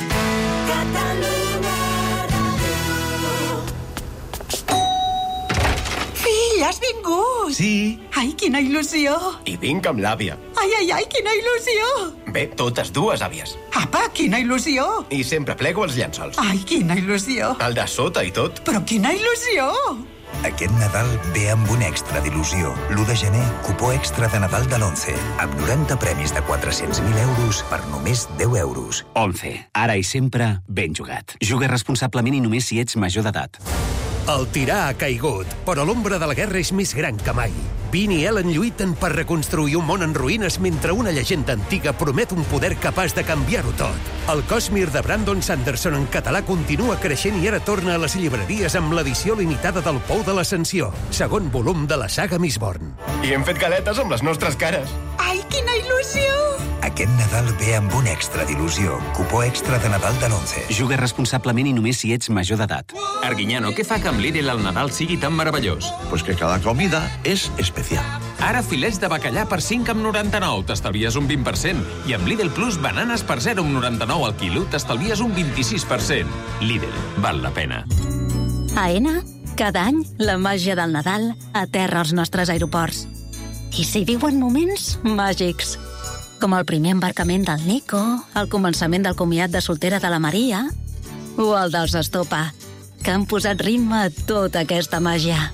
Has vingut! Sí. Ai, quina il·lusió! I vinc amb l'àvia. Ai, ai, ai, quina il·lusió! Bé, totes dues àvies. Apa, quina il·lusió! I sempre plego els llençols. Ai, quina il·lusió! El de sota i tot. Però quina il·lusió! Aquest Nadal ve amb un extra d'il·lusió. l'u de gener, cupó extra de Nadal de l'Once, amb noranta premis de quatre-cents mil euros per només deu euros. Once. Ara i sempre, ben jugat. Juga responsablement i només si ets major d'edat. El tirà ha caigut, però l'ombra de la guerra és més gran que mai. Vin i Ellen lluiten per reconstruir un món en ruïnes mentre una llegenda antiga promet un poder capaç de canviar-ho tot. El Cosmere de Brandon Sanderson en català continua creixent i ara torna a les llibreries amb l'edició limitada del Pou de l'Ascensió, segon volum de la saga Mistborn. I hem fet galetes amb les nostres cares. Ai, quina il·lusió! Aquest Nadal ve amb un extra d'il·lusió. Cupó extra de Nadal de l'Once. Juga responsablement i només si ets major d'edat. Arguiñano, què fa que amb Lidl el Nadal sigui tan meravellós? Pues que cada comida és especial. Ara filets de bacallà per cinc coma noranta-nou, t'estalvies un vint per cent. I amb Lidl Plus, bananes per zero coma noranta-nou al quilo, t'estalvies un vint-i-sis per cent. Lidl, val la pena. A Aena, cada any, la màgia del Nadal aterra als nostres aeroports. I s'hi viuen moments màgics, com el primer embarcament del Nico, el començament del comiat de soltera de la Maria o el dels Estopa, que han posat ritme a tota aquesta màgia.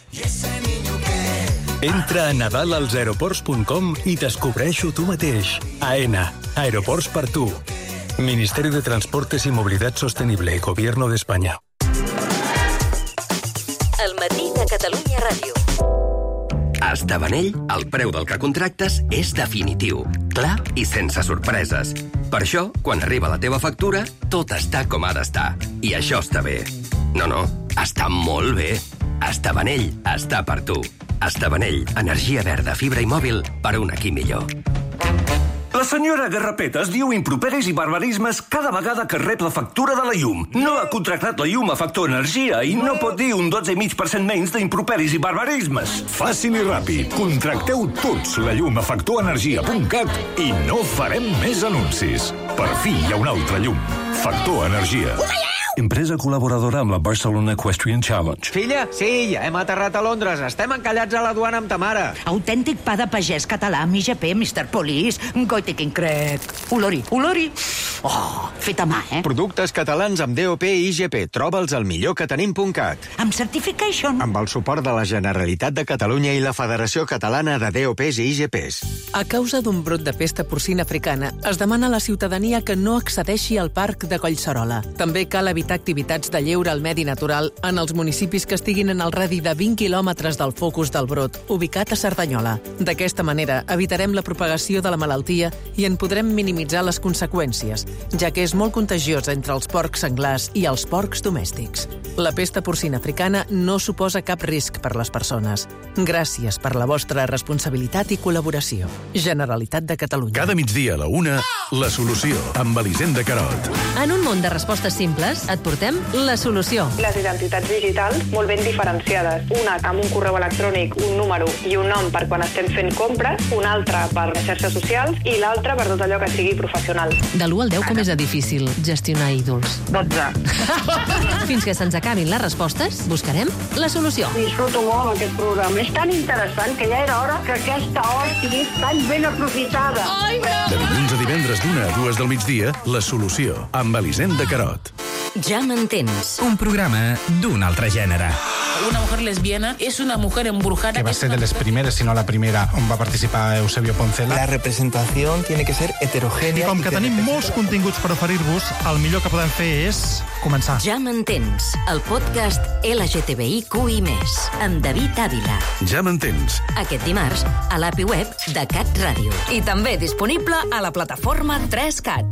Entra a nadal als aeroports punt com i descobreix-ho tu mateix. Aena, aeroports per tu. Ministerio de Transportes y Movilidad Sostenible, Gobierno de España. El matí de Catalunya Ràdio. A Estabanell, el preu del que contractes és definitiu, clar i sense sorpreses. Per això, quan arriba la teva factura, tot està com ha d'estar. I això està bé. No, no, està molt bé. Estabanell està per tu. Estabanell, energia verda, fibra i mòbil per un aquí millor. La senyora Garrapetes diu improperis i barbarismes cada vegada que rep la factura de la llum. No ha contractat la llum a Factor Energia i no pot dir un dotze coma cinc per cent menys d'improperis i barbarismes. Fàcil i ràpid. Contracteu tots la llum a factor energia punt cat i no farem més anuncis. Per fi hi ha una altra llum. Factor Energia. Empresa col·laboradora amb la Barcelona Equestrian Challenge. Filla, sí, ja hem aterrat a Londres. Estem encallats a la duana amb ta mare. Autèntic pa de pagès català amb I G P, mister Police, Goite quin crec. Olori, olori. Oh, fet a mà, eh? Productes catalans amb D O P i I G P. Troba'ls al millor que tenim punt cat. Amb certification. Amb el suport de la Generalitat de Catalunya i la Federació Catalana de D O Ps i I G Ps. A causa d'un brot de pesta porcina africana, es demana a la ciutadania que no accedeixi al parc de Collserola. També cal evitar activitats de lleure al medi natural en els municipis que estiguin en el radi de vint quilòmetres del focus del brot, ubicat a Cerdanyola. D'aquesta manera, evitarem la propagació de la malaltia i en podrem minimitzar les conseqüències, ja que és molt contagiosa entre els porcs senglars i els porcs domèstics. La pesta porcina africana no suposa cap risc per les persones. Gràcies per la vostra responsabilitat i col·laboració. Generalitat de Catalunya. Cada migdia a la una, La Solució, amb Elisenda Carot. En un món de respostes simples, et portem La Solució. Les identitats digitals molt ben diferenciades. Una amb un correu electrònic, un número i un nom per quan estem fent compres, una altra per les xarxes socials i l'altra per tot allò que sigui professional. De l'u al deu, com és de difícil gestionar ídols? dotze. Fins que se'ns acabin les respostes, buscarem La Solució. Disfruto molt amb aquest programa. És tan interessant que ja era hora que aquesta hora sigui tan ben aprofitada. De dilluns a divendres d'una a dues del migdia, La Solució, amb Elisenda Carot. Ja m'entens. Un programa d'un altre gènere. Una mujer lesbiana es una mujer embrujada. Que va ser de les primeres, si no la primera, on va participar Eusebio Poncela. La representació tiene que ser heterogènia. I com que tenim molts continguts per oferir-vos, el millor que podem fer és començar. Ja m'entens, el podcast L G T B I Q I més, amb David Ávila. Ja m'entens. Aquest dimarts, a l'A P I web de Cat Ràdio. I també disponible a la plataforma tres cat.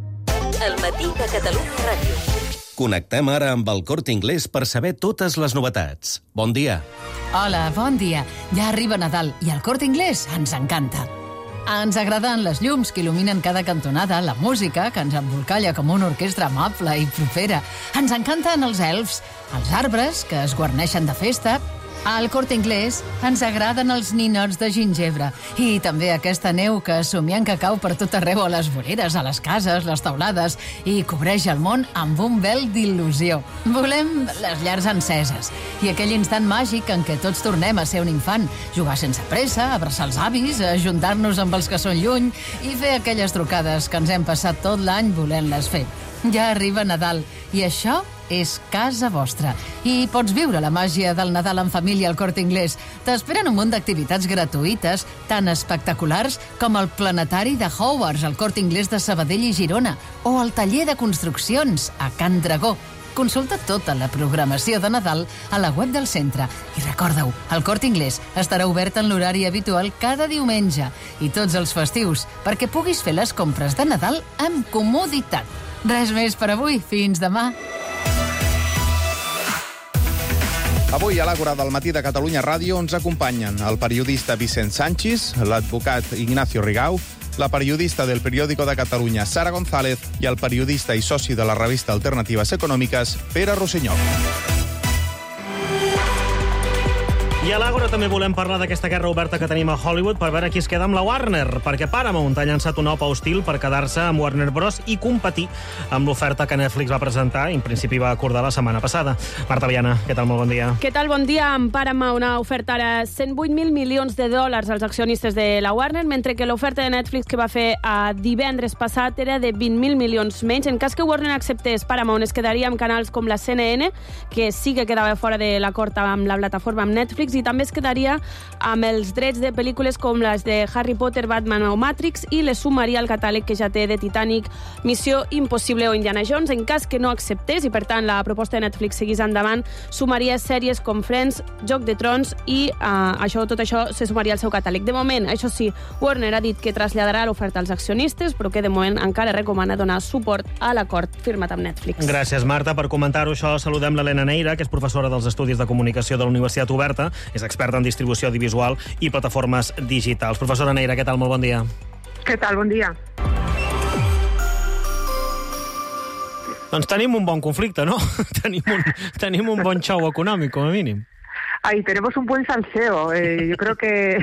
El matí de Catalunya Ràdio. Connectem ara amb el Corte Inglés per saber totes les novetats. Bon dia. Hola, bon dia. Ja arriba Nadal i el Corte Inglés ens encanta. Ens agraden les llums que il·luminen cada cantonada, la música que ens embolcalla com una orquestra amable i propera. Ens encanten els elfs, els arbres que es guarneixen de festa. Al Corte Inglés ens agraden els ninots de gingebre i també aquesta neu que somiem que cau per tot arreu a les voreres, a les cases, les taulades i cobreix el món amb un vel d'il·lusió. Volem les llars enceses i aquell instant màgic en què tots tornem a ser un infant, jugar sense pressa, abraçar els avis, ajuntar-nos amb els que són lluny i fer aquelles trucades que ens hem passat tot l'any volent-les fer. Ja arriba Nadal i això és casa vostra. I pots viure la màgia del Nadal en família al Corte Inglés. T'esperen un munt d'activitats gratuïtes, tan espectaculars com el planetari de Hogwarts al Corte Inglés de Sabadell i Girona, o el taller de construccions a Can Dragó. Consulta tota la programació de Nadal a la web del centre. I recorda-ho, el Corte Inglés estarà obert en l'horari habitual cada diumenge i tots els festius perquè puguis fer les compres de Nadal amb comoditat. Res més per avui. Fins demà. Avui a l'Àgora del matí de Catalunya Ràdio ens acompanyen el periodista Vicent Sanchis, l'advocat Ignacio Rigau, la periodista del Periódico de Catalunya Sara González i el periodista i soci de la revista Alternatives Econòmiques Pere Rossinyol. I a l'Àgora també volem parlar d'aquesta guerra oberta que tenim a Hollywood per veure qui es queda amb la Warner, perquè Paramount ha llançat un op hostil per quedar-se amb Warner Bros. I competir amb l'oferta que Netflix va presentar i en principi va acordar la setmana passada. Marta Viana, què tal? Molt bon dia. Què tal? Bon dia. En Paramount ha ofertat ara cent vuit mil milions de dòlars als accionistes de la Warner, mentre que l'oferta de Netflix que va fer a divendres passat era de vint mil milions menys. En cas que Warner acceptés, Paramount es quedaria amb canals com la C N N, que sí que quedava fora de l'acord amb la plataforma amb Netflix, i també es quedaria amb els drets de pel·lícules com les de Harry Potter, Batman o Matrix i les sumaria al catàleg que ja té de Titanic, Missió Impossible o Indiana Jones. En cas que no acceptés i, per tant, la proposta de Netflix seguís endavant, sumaria sèries com Friends, Joc de Trons i uh, això, tot això se sumaria al seu catàleg. De moment, això sí, Warner ha dit que traslladarà l'oferta als accionistes, però que de moment encara recomana donar suport a l'acord firmat amb Netflix. Gràcies, Marta. Per comentar-ho això, saludem l'Helena Neira, que és professora dels Estudis de Comunicació de la Universitat Oberta, és experta en distribució audiovisual i plataformes digitals. Professora Neira, què tal? Molt bon dia. Què tal? Bon dia. Doncs tenim un bon conflicte, ¿no? tenim, un, tenim un bon show econòmic, com a mínim. Ahí tenemos un buen salseo. Eh, yo creo que,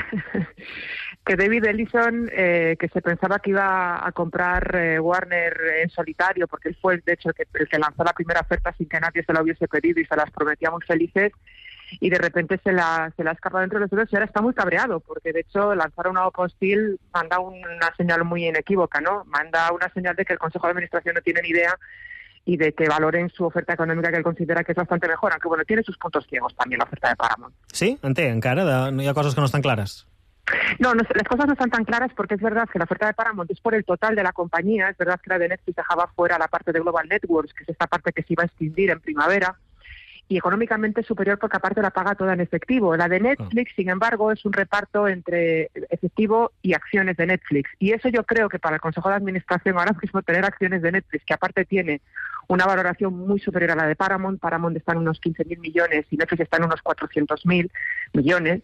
que David Ellison, eh, que se pensaba que iba a comprar eh, Warner en solitario, porque él fue, de hecho, el que, el que lanzó la primera oferta sin que nadie se la hubiese pedido y se las prometía muy felices, y de repente se la, se la escapa dentro de los dedos y ahora está muy cabreado, porque de hecho lanzar una OPA hostil manda una señal muy inequívoca, ¿no? Manda una señal de que el Consejo de Administración no tiene ni idea y de que valoren su oferta econòmica, que él considera que es bastante mejor, aunque bueno, tiene sus puntos ciegos también la oferta de Paramount. Sí? En té, encara? De... No hi ha coses que no estan clares? No, no, las cosas no están tan claras porque es verdad que la oferta de Paramount es por el total de la compañía, es verdad que la de Netflix dejaba fuera la parte de Global Networks, que es esta parte que se iba a extinguir en primavera, y económicamente superior porque aparte la paga toda en efectivo. La de Netflix, sin embargo, es un reparto entre efectivo y acciones de Netflix. Y eso yo creo que para el Consejo de Administración ahora mismo tener acciones de Netflix, que aparte tiene una valoración muy superior a la de Paramount, Paramount está en unos quince mil millones y Netflix está en unos cuatrocientos mil millones,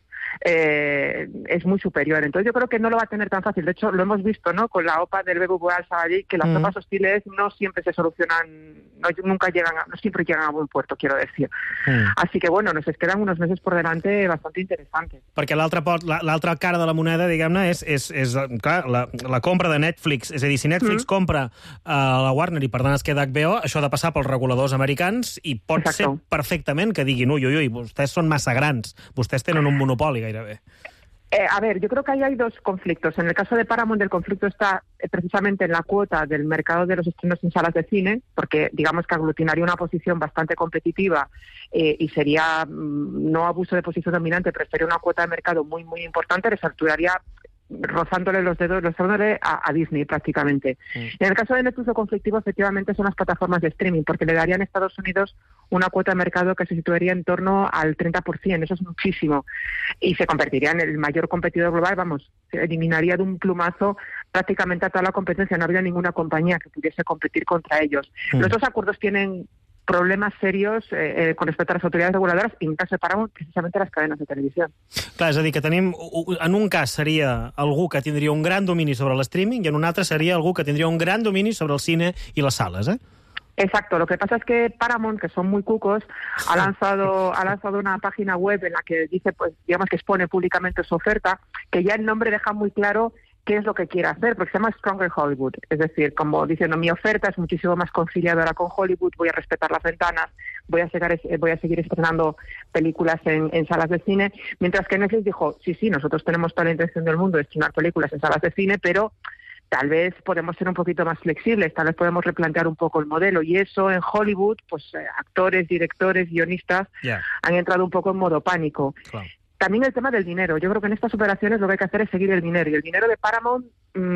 eh, es muy superior. Entonces yo creo que no lo va a tener tan fácil. De hecho, lo hemos visto, ¿no?, con la OPA del B B V A al Sabadell, que las mm. OPAs hostiles no siempre se solucionan, no, nunca llegan, a, no siempre llegan a buen puerto, quiero decir. Mm. Así que bueno, nos quedan unos meses por delante bastante interesantes. Perquè l'altra l'altra cara de la moneda, diguem-ne, és, és, és clar, la, la compra de Netflix. És a dir, si Netflix mm. compra uh, la Warner i per tant es queda H B O, això ha de passar pels reguladors americans i pot Exacto. ser perfectament que diguin ui, ui, ui, vostès són massa grans, vostès tenen un monopoli gairebé. Eh, a ver, yo creo que ahí hay dos conflictos. En el caso de Paramount, el conflicto está eh, precisamente en la cuota del mercado de los estrenos en salas de cine, porque digamos que aglutinaría una posición bastante competitiva eh, y sería mmm, no abuso de posición dominante, pero sería una cuota de mercado muy, muy importante, les saturaría rozándole los dedos, rozándole a, a Disney prácticamente. Mm. En el caso de Netflix, lo conflictivo efectivamente son las plataformas de streaming, porque le darían a Estados Unidos una cuota de mercado que se situaría en torno al treinta por ciento, eso es muchísimo, y se convertiría en el mayor competidor global, vamos, se eliminaría de un plumazo prácticamente a toda la competencia, no habría ninguna compañía que pudiese competir contra ellos. Mm. Los dos acuerdos tienen problemes serios eh, eh, con respecte a les autoritats reguladores i en cas de Paramount, precisament les cadenes de televisió. Clar, és a dir, que tenim... En un cas seria algú que tindria un gran domini sobre l'streaming i en un altre seria algú que tindria un gran domini sobre el cine i les sales, eh? Exacto, lo que pasa es que Paramount, que son muy cucos, ha lanzado ha lanzado una página web en la que dice, pues digamos que expone públicamente su oferta, que ya el nombre deja muy claro qué es lo que quiere hacer, porque se llama Stronger Hollywood. Es decir, como diciendo, mi oferta es muchísimo más conciliadora con Hollywood, voy a respetar las ventanas, voy a seguir, voy a seguir estrenando películas en, en salas de cine, mientras que Netflix dijo, sí, sí, nosotros tenemos toda la intención del mundo de estrenar películas en salas de cine, pero tal vez podemos ser un poquito más flexibles, tal vez podemos replantear un poco el modelo, y eso en Hollywood, pues eh, actores, directores, guionistas yeah. han entrado un poco en modo pánico. Claro. También el tema del dinero. Yo creo que en estas operaciones lo que hay que hacer es seguir el dinero. Y el dinero de Paramount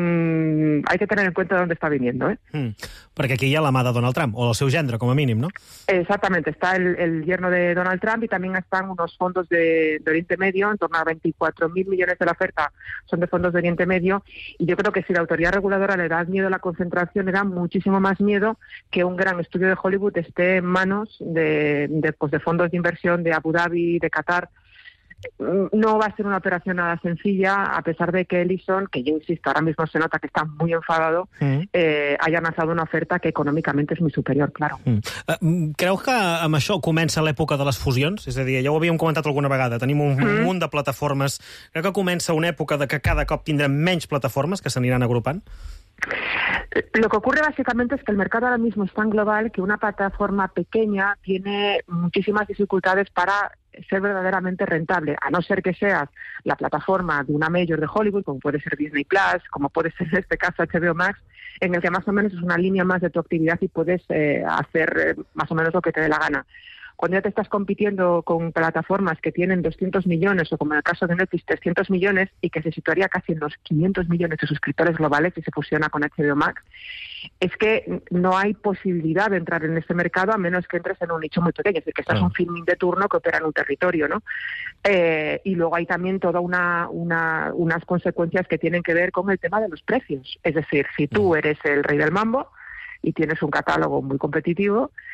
mmm, hay que tener en cuenta de dónde está viniendo. ¿eh? Mm, perquè aquí hi ha la mà de Donald Trump, o el seu gendre, com a mínim, ¿no? Exactamente. Está el, el yerno de Donald Trump y también están unos fondos de, de Oriente Medio, en torno a veinticuatro mil millones de la oferta son de fondos de Oriente Medio. Y yo creo que si la autoridad reguladora le da miedo a la concentración, le da muchísimo más miedo que un gran estudio de Hollywood esté en manos de, de, pues de fondos de inversión de Abu Dhabi, de Qatar. No va a ser una operación nada sencilla, a pesar de que Ellison, que yo insisto, ahora mismo se nota que está muy enfadado, mm. eh, haya lanzado una oferta que econòmicament és muy superior, claro. Mm. Uh, creus que amb això comença l'època de les fusions? És a dir, ja ho havíem comentat alguna vegada, tenim un mm. munt de plataformes. Creu que comença una època de que cada cop tindrem menys plataformes que s'aniran agrupant? Lo que ocurre básicamente es que el mercado ahora mismo es tan global que una plataforma pequeña tiene muchísimas dificultades para ser verdaderamente rentable, a no ser que seas la plataforma de una major de Hollywood, como puede ser Disney Plus, como puede ser en este caso H B O Max, en el que más o menos es una línea más de tu actividad y puedes eh, hacer eh, más o menos lo que te dé la gana. Cuando ya te estás compitiendo con plataformas que tienen doscientos millones, o como en el caso de Netflix, trescientos millones, y que se situaría casi en los quinientos millones de suscriptores globales y se fusiona con H B O Max, es que no hay posibilidad de entrar en este mercado a menos que entres en un nicho muy pequeño, es decir, que estás oh. un filming de turno que opera en un territorio, ¿no? Eh, y luego hay también toda una, una unas consecuencias que tienen que ver con el tema de los precios. Es decir, si tú eres el rey del mambo y tienes un catálogo muy competitivo,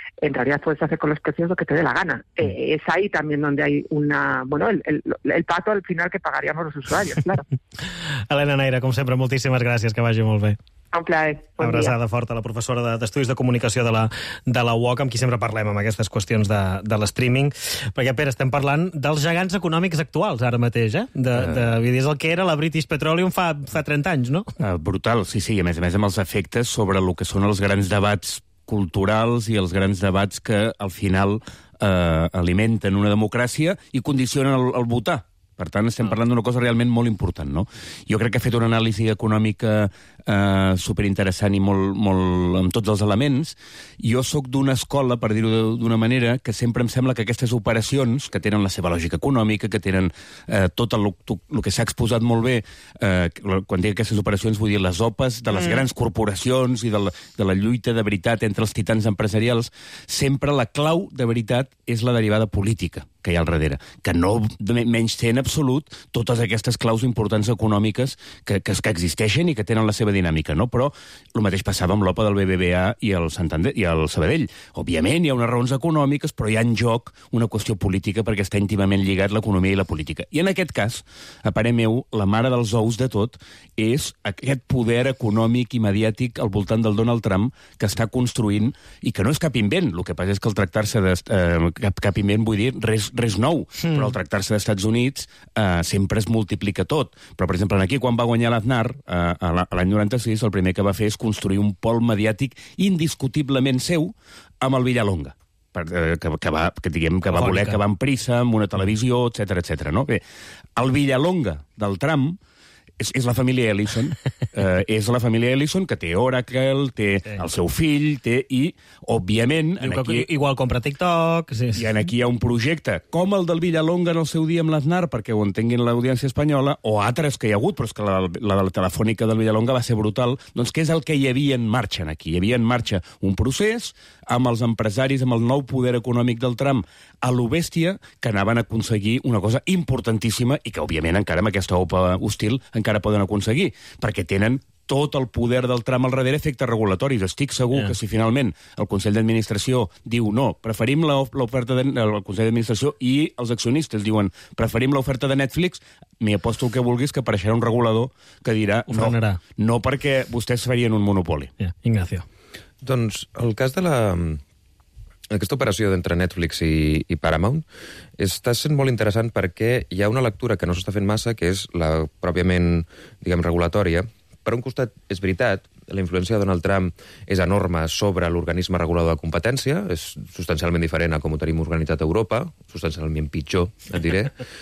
en realidad puedes hacer con los precios lo que te dé la gana. Eh, es ahí también donde hay una, bueno, el, el, el pato al final que pagaríamos los usuarios, claro. Helena Neira, com sempre, moltíssimes gràcies, que vagi molt bé. Un plaer. Bon Abraçada dia. forta a la professora d'Estudis de Comunicació de la, de la U O C, amb qui sempre parlem amb aquestes qüestions de, de l'streaming, perquè, Pere, estem parlant dels gegants econòmics actuals, ara mateix, eh? De, de, de, és el que era la British Petroleum fa, fa trenta anys, no? Uh, brutal, sí, sí, a més a més amb els efectes sobre el que són els grans debats culturals i els grans debats que, al final, eh, alimenten una democràcia i condicionen el, el votar. Per tant, estem parlant d'una cosa realment molt important, no? Jo crec que ha fet una anàlisi econòmica eh, superinteressant i molt, molt, amb tots els elements. Jo sóc d'una escola, per dir-ho d'una manera, que sempre em sembla que aquestes operacions, que tenen la seva lògica econòmica, que tenen eh, tot el, el que s'ha exposat molt bé, eh, quan dic aquestes operacions vull dir les opes de les mm. grans corporacions i de la, de la lluita de veritat entre els titans empresarials, sempre la clau de veritat és la derivada política que hi ha al darrere, que no menys té en absolut totes aquestes claus importants econòmiques que, que, que existeixen i que tenen la seva dinàmica, no? Però el mateix passava amb l'Opa del B B V A i el, Santander, i el Sabadell. Òbviament, hi ha unes raons econòmiques, però hi ha en joc una qüestió política perquè està íntimament lligat l'economia i la política. I en aquest cas, a parer meu, la mare dels ous de tot és aquest poder econòmic i mediàtic al voltant del Donald Trump que està construint i que no és cap invent. El que passa és que el tractar-se de... Eh, cap, cap invent, vull dir, res, res nou, mm. però al tractar-se dels Estats Units eh, sempre es multiplica tot. Però, per exemple, aquí, quan va guanyar l'Aznar, eh, l'any noranta-sis, el primer que va fer és construir un pol mediàtic indiscutiblement seu amb el Villalonga. Per, eh, que, que, va, que, diguem, que va voler acabar amb prisa, amb una televisió, etcètera, etcètera. No? Bé, el Villalonga del Trump és, és la família Ellison. eh, és la família Ellison que té Oracle, té sí. el seu fill, té i, òbviament... En aquí, igual compra TikTok... Sí, sí. I en aquí hi ha un projecte, com el del Villalonga en el seu dia amb l'Aznar, perquè ho entenguin l'audiència espanyola, o altres que hi ha hagut, però és que la, la, la telefònica del Villalonga va ser brutal, doncs què és el que hi havia en marxa aquí? Hi havia en marxa un procés amb els empresaris, amb el nou poder econòmic del Trump, a lo bèstia, que anaven a aconseguir una cosa importantíssima i que, òbviament, encara amb aquesta OPA hostil encara poden aconseguir, perquè tenen tot el poder del Trump al darrere, efectes regulatoris. Estic segur yeah. que si finalment el Consell d'Administració diu no, preferim l'oferta del Consell d'Administració i els accionistes diuen preferim l'oferta de Netflix, m'hi aposto el que vulguis que apareixerà un regulador que dirà no, no perquè vostès farien un monopoli. Yeah. Ignacio. Doncs el cas de la... Aquesta operació d'entre Netflix i, i Paramount està sent molt interessant perquè hi ha una lectura que no s'està fent massa, que és la pròpiament, diguem, regulatòria. Per un costat, és veritat, la influència de Donald Trump és enorme sobre l'organisme regulador de competència, és substancialment diferent a com ho tenim organitzat a Europa, substancialment pitjor, et diré.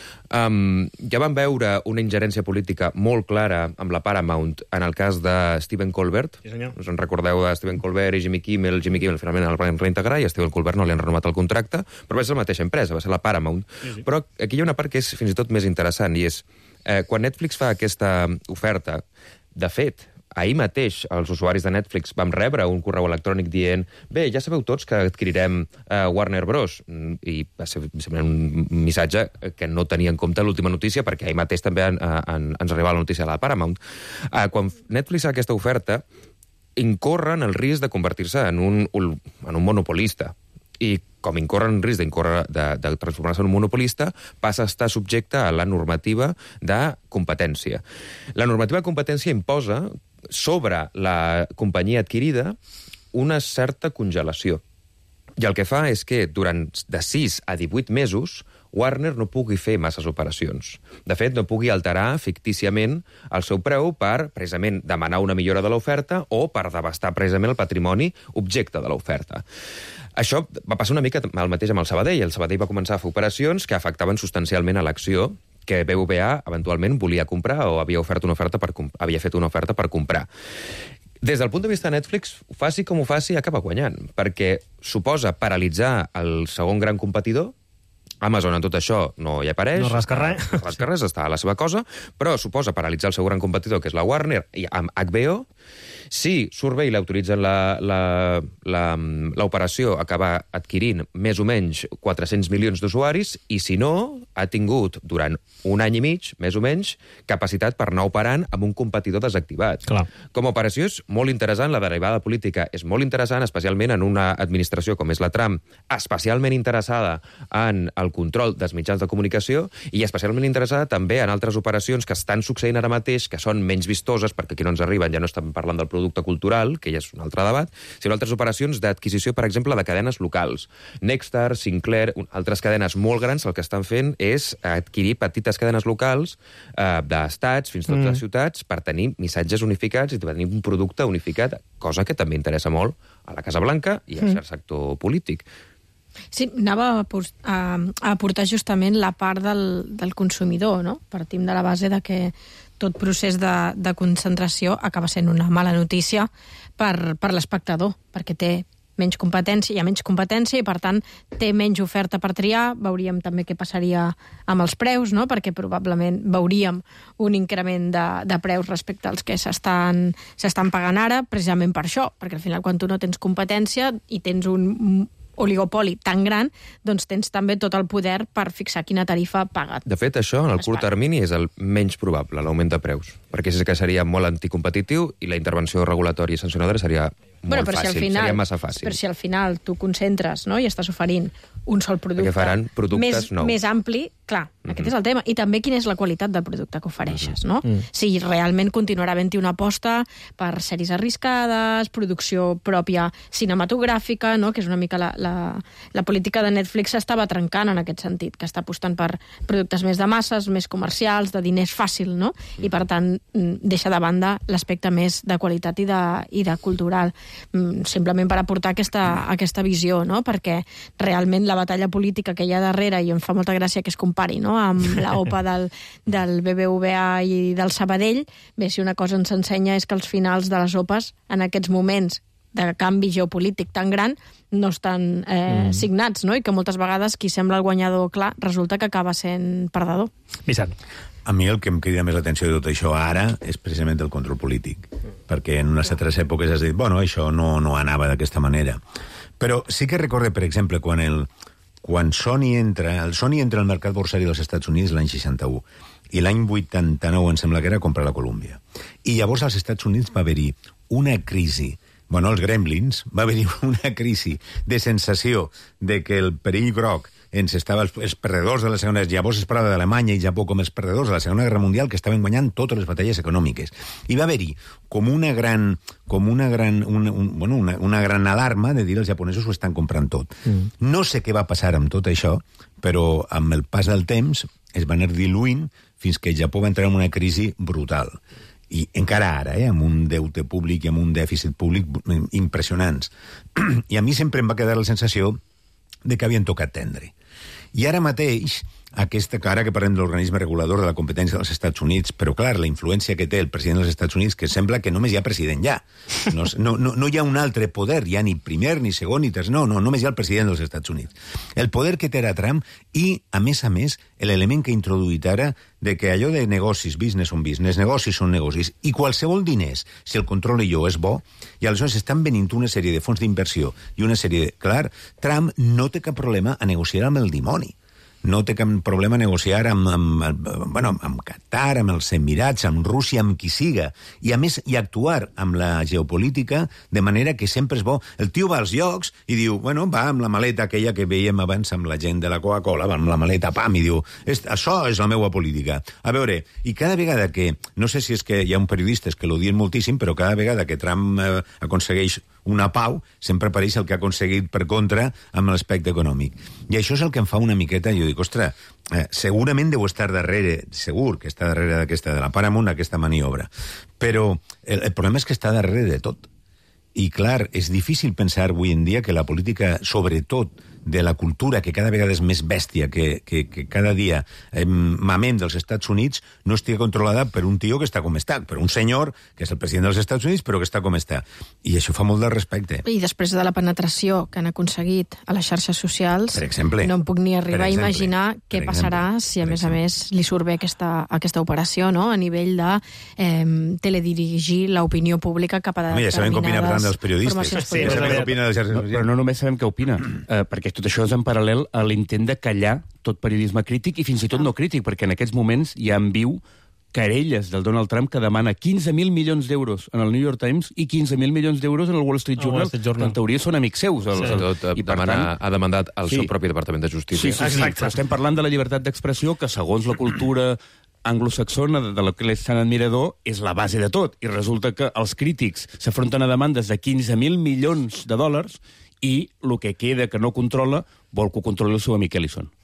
Um, ja vam veure una ingerència política molt clara amb la Paramount en el cas de Stephen Colbert. Sí, senyor. Us en recordeu de Stephen Colbert i Jimmy Kimmel? Jimmy Kimmel finalment el van reintegrar i a Stephen Colbert no li han renovat el contracte, però va ser la mateixa empresa, va ser la Paramount. Sí, sí. Però aquí hi ha una part que és fins i tot més interessant, i és eh, quan Netflix fa aquesta oferta, de fet, ahir mateix els usuaris de Netflix vam rebre un correu electrònic dient bé, ja sabeu tots que adquirirem uh, Warner Bros. I va ser un missatge que no tenia en compte l'última notícia perquè ahir mateix també en, en, ens arribava la notícia de la Paramount. Uh, quan Netflix fa aquesta oferta, incorren el risc de convertir-se en un, en un monopolista. I com incorren en risc de, de transformar-se en un monopolista, passa a estar subjecte a la normativa de competència. La normativa de competència imposa sobre la companyia adquirida una certa congelació. I el que fa és que durant de sis a divuit mesos Warner no pugui fer masses operacions. De fet, no pugui alterar fictíciament el seu preu per, precisament, demanar una millora de l'oferta o per devastar, precisament, el patrimoni objecte de l'oferta. Això va passar una mica el mateix amb el Sabadell. El Sabadell va començar a fer operacions que afectaven substancialment a l'acció que B B V A eventualment volia comprar o havia, ofert una oferta per, havia fet una oferta per comprar. Des del punt de vista de Netflix, faci com ho faci, acaba guanyant, perquè suposa paralitzar el segon gran competidor. Amazon en tot això no hi apareix. No rasca res. No rasca res, està a la seva cosa, però suposa paralitzar el seu gran competidor, que és la Warner, i amb H B O, Si surt bé i l'autoritzen l'operació, acabar adquirint més o menys quatre-cents milions d'usuaris, i si no, ha tingut durant un any i mig, més o menys, capacitat per anar operant amb un competidor desactivat. Clar. Com a operació és molt interessant, la derivada política és molt interessant, especialment en una administració com és la Trump, especialment interessada en el control dels mitjans de comunicació i especialment interessada també en altres operacions que estan succeint ara mateix, que són menys vistoses, perquè aquí no ens arriben, ja no estem parlant del producte cultural, que ja és un altre debat, sinó altres operacions d'adquisició, per exemple, de cadenes locals. Nexstar, Sinclair, altres cadenes molt grans, el que estan fent és adquirir petites cadenes locals eh, d'estats, fins i tot mm. de ciutats, per tenir missatges unificats i tenir un producte unificat, cosa que també interessa molt a la Casa Blanca i al mm. sector polític. Sí, anava a, a, a aportar justament la part del, del consumidor, no? Partim de la base de que tot procés de, de concentració acaba sent una mala notícia per, per l'espectador, perquè té menys competència, hi ha menys competència i, per tant, té menys oferta per triar. Veuríem també què passaria amb els preus, no? Perquè probablement veuríem un increment de, de preus respecte als que s'estan s'estan pagant ara, precisament per això, perquè al final quan tu no tens competència i tens un oligopoli tan gran, doncs tens també tot el poder per fixar quina tarifa paga. De fet, això, en el curt termini, és el menys probable, l'augment de preus, perquè és que seria molt anticompetitiu i la intervenció regulatòria i sancionadora seria molt bueno, però fàcil, si final, seria massa fàcil. Però si al final tu concentres, no?, i estàs oferint un sol producte faran productes més, nous. més ampli, clar, mm-hmm. aquest és el tema. I també quina és la qualitat del producte que ofereixes, no? Mm. Si realment continuarà havent-hi una aposta per sèries arriscades, producció pròpia cinematogràfica, no?, que és una mica la, la, la política de Netflix s'estava trencant en aquest sentit, que està apostant per productes més de masses, més comercials, de diners fàcil, no? Mm. I, per tant, deixa de banda l'aspecte més de qualitat i de, i de cultural. Simplement per aportar aquesta, aquesta visió, no? Perquè realment la batalla política que hi ha darrere, i em fa molta gràcia que es compari, no?, amb la O P A del, del B B V A i del Sabadell, bé, si una cosa ens ensenya és que els finals de les O P As, en aquests moments de canvi geopolític tan gran, no estan eh, mm. signats, no? I que moltes vegades qui sembla el guanyador clar resulta que acaba sent perdedor. Vicent. A mi el que em crida més l'atenció de tot això ara és precisament el control polític, perquè en unes altres èpoques has dit, bueno, això no, no anava d'aquesta manera. Però sí que recorde, per exemple, quan, el, quan Sony entra, el Sony entra al mercat borsari dels Estats Units l'any seixanta-u, i l'any vuitanta-nou em sembla que era comprar la Columbia. I llavors als Estats Units va haver-hi una crisi, bueno, els Gremlins, va haver-hi una crisi de sensació de que el perill groc ens estava els, els perdedors de la Segona Guerra, llavors es parlava d'Alemanya i Japó com els perdedors de la Segona Guerra Mundial, que estaven guanyant totes les batalles econòmiques. I va haver-hi com una gran, com una gran, una, un, bueno, una, una gran alarma de dir els japonesos ho estan comprant tot. Mm. No sé què va passar amb tot això, però amb el pas del temps es va anar diluint fins que el Japó va entrar en una crisi brutal. I encara ara, eh, amb un deute públic i amb un dèficit públic impressionants. I a mi sempre em va quedar la sensació de que havien tocat tendre. I ara mateix, aquesta, ara que parlem de l'organisme regulador de la competència dels Estats Units, però clar, la influència que té el president dels Estats Units, que sembla que només hi ha president ja. No, no, no, no hi ha un altre poder, ja ni primer, ni segon, ni tercer, no, no, només hi ha el president dels Estats Units. El poder que té ara Trump i, a més a més, l'element que ha introduït ara de que allò de negocis, business on business, negocis són negocis, i qualsevol diners, si el control jo és bo, i aleshores estan venint una sèrie de fons d'inversió i una sèrie de... Clar, Trump no té cap problema a negociar amb el dimoni. No té cap problema a negociar amb, amb, amb, bueno, amb Qatar, amb els Emirats, amb Rússia, amb qui siga. I, a més, i actuar amb la geopolítica de manera que sempre és bo. El tio va als llocs i diu, bueno, va amb la maleta aquella que veiem abans amb la gent de la Coca-Cola, va amb la maleta, pam, i diu, això és la meva política. A veure, i cada vegada que, no sé si és que hi ha un periodistes que l'odien moltíssim, però cada vegada que Trump eh, aconsegueix una pau, sempre apareix el que ha aconseguit per contra amb l'aspecte econòmic. I això és el que em fa una miqueta, jo dic, ostres, eh, segurament deu estar darrere, segur que està darrere d'aquesta, de la Paramount, aquesta maniobra. Però el, el problema és que està darrere de tot. I, clar, és difícil pensar avui en dia que la política, sobretot de la cultura que cada vegada és més bèstia, que, que, que cada dia eh, mamem dels Estats Units, no estigui controlada per un tio que està com està, per un senyor que és el president dels Estats Units però que està com està. I això fa molt de respecte. I després de la penetració que han aconseguit a les xarxes socials, per exemple, no em puc ni arribar exemple, a imaginar què passarà si a més a més li surt bé aquesta, aquesta operació, no? A nivell de eh, teledirigir l'opinió pública cap a determinades... Ja sabem què opina, per tant, dels periodistes. Sí, ja sabem què opina de les xarxes socials. Però no només sabem què opina, eh, perquè tot això és en paral·lel a l'intent de callar tot periodisme crític i fins i tot no crític, perquè en aquests moments ja en viu querelles del Donald Trump que demana quinze mil milions d'euros en el New York Times i quinze mil milions d'euros en el Wall Street Journal, Wall Street Journal. Que en teoria són amics seus. El, sí. el, tot, I per demana, tant, ha demandat el sí. seu propi Departament de Justícia. Sí, sí, sí, sí. Estem parlant de la llibertat d'expressió que, segons la cultura anglosaxona de la que l'és tan admirador, és la base de tot. I resulta que els crítics s'afronten a demandes de quinze mil milions de dòlars i el que queda que no controla vol que ho controli el seu amic Ellison.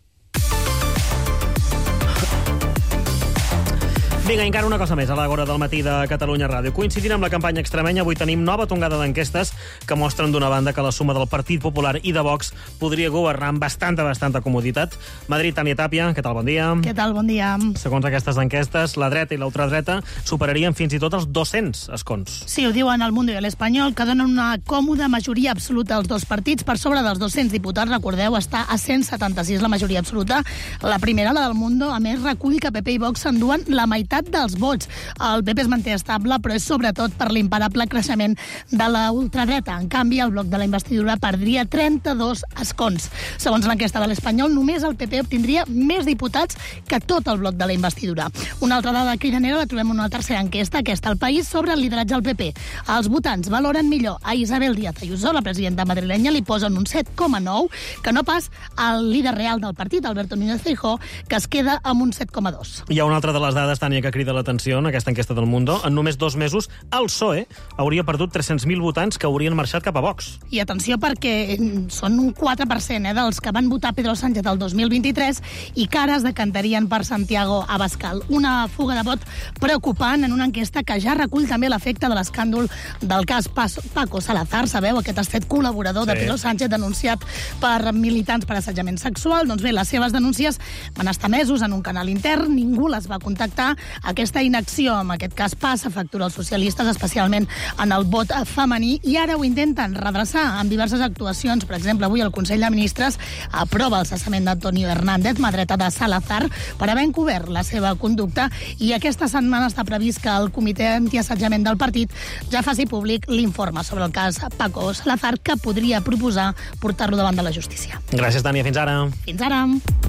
Vinga, encara una cosa més a l'Àgora del matí de Catalunya Ràdio. Coincidint amb la campanya extremenya, avui tenim nova tongada d'enquestes que mostren d'una banda que la suma del Partit Popular i de Vox podria governar amb bastanta, bastanta comoditat. Madrid, Tània Tàpia, què tal, bon dia? Què tal, bon dia? Segons aquestes enquestes, la dreta i l'ultradreta superarien fins i tot els dos-cents escons. Sí, ho diuen El Mundo i l'Espanyol, que donen una còmoda majoria absoluta als dos partits. Per sobre dels dos-cents diputats, recordeu, està a cent setanta-sis la majoria absoluta. La primera, la del Mundo, a més, recull que P P i Vox s'enduen la meitat dels vots. El P P es manté estable, però és sobretot per l'imparable creixement de la ultradreta. En canvi, el bloc de la investidura perdria trenta-dos escons. Segons l'enquesta de l'Espanyol, només el P P obtindria més diputats que tot el bloc de la investidura. Una altra dada cridanera la trobem en una tercera enquesta, aquesta al País, sobre el lideratge del P P. Els votants valoren millor a Isabel Díaz Ayuso, la presidenta madrilenya, li posen un set coma nou, que no pas al líder real del partit, Alberto Núñez Feijóo, que es queda amb un set coma dos. Hi ha una altra de les dades, Tània, que crida l'atenció en aquesta enquesta del Mundo. En només dos mesos, el P S O E hauria perdut tres-cents mil votants que haurien marxat cap a Vox. I atenció, perquè són un quatre per cent eh, dels que van votar Pedro Sánchez el dos mil vint-i-tres i que ara es decantarien per Santiago Abascal. Una fuga de vot preocupant en una enquesta que ja recull també l'efecte de l'escàndol del cas Paco Salazar. Sabeu, aquest estat col·laborador sí. de Pedro Sánchez denunciat per militants per assetjament sexual. Doncs bé, les seves denúncies van estar mesos en un canal intern, ningú les va contactar. Aquesta inacció, en aquest cas, passa factura als socialistes, especialment en el vot femení, i ara ho intenten redreçar amb diverses actuacions. Per exemple, avui el Consell de Ministres aprova el cessament d'Antonio Hernández, mà dreta de Salazar, per haver encobert la seva conducta, i aquesta setmana està previst que el Comitè Antiassetjament del partit ja faci públic l'informe sobre el cas Paco Salazar, que podria proposar portar-lo davant de la justícia. Gràcies, Tània. Fins ara. Fins ara.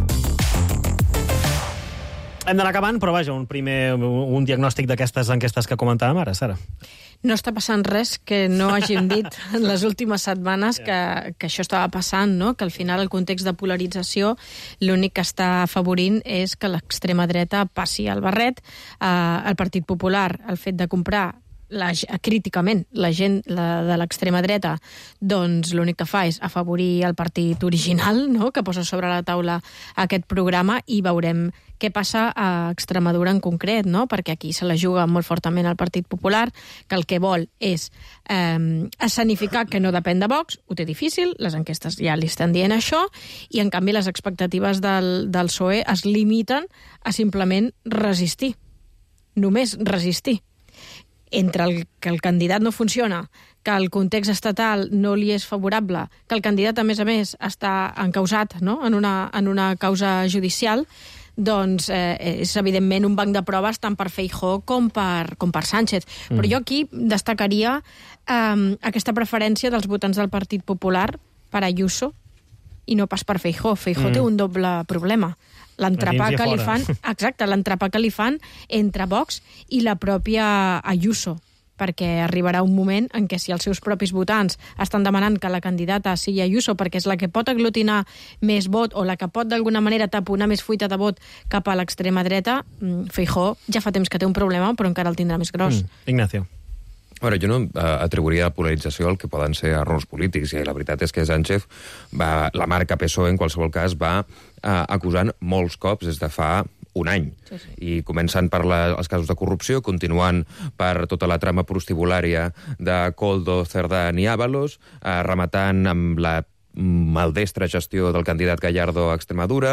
Hem d'anar acabant, però vaja, un primer un diagnòstic d'aquestes enquestes que comentàvem ara, Sara. No està passant res que no hàgim dit en les últimes setmanes que, que això estava passant, no? Que al final el context de polarització l'únic que està afavorint és que l'extrema dreta passi al barret. Eh, el Partit Popular, el fet de comprar La, críticament la gent la, de l'extrema dreta, doncs l'únic que fa és afavorir el partit original, no?, que posa sobre la taula aquest programa, i veurem què passa a Extremadura en concret, no?, perquè aquí se la juga molt fortament el Partit Popular, que el que vol és eh, escenificar que no depèn de Vox. Ho té difícil, les enquestes ja li estan dient això, i en canvi les expectatives del, del P S O E es limiten a simplement resistir, només resistir. Entre el que el candidat no funciona, que el context estatal no li és favorable, que el candidat, a més a més, està encausat, no?, en una, en una causa judicial, doncs eh, és evidentment un banc de proves tant per Feijóo com per, com per Sánchez. Mm. Però jo aquí destacaria eh, aquesta preferència dels votants del Partit Popular per Ayuso i no pas per Feijóo. Feijóo mm. té un doble problema. L'entrepà que li fan, exacte, l'entrepà que li fan entre Vox i la pròpia Ayuso, perquè arribarà un moment en què si els seus propis votants estan demanant que la candidata sigui Ayuso perquè és la que pot aglutinar més vot o la que pot d'alguna manera taponar més fuita de vot cap a l'extrema dreta, Feijóo ja fa temps que té un problema, però encara el tindrà més gros. Mm. Ignacio. Bueno, jo no eh, atribuiria la polarització al que poden ser errors polítics, i la veritat és que Sánchez, va, la marca P S O E, en qualsevol cas, va eh, acusant molts cops des de fa un any. Sí, sí. I començant per la, els casos de corrupció, continuant per tota la trama prostibolària de Koldo, Cerdán i Ábalos, eh, rematant amb la maldestra gestió del candidat Gallardo a Extremadura,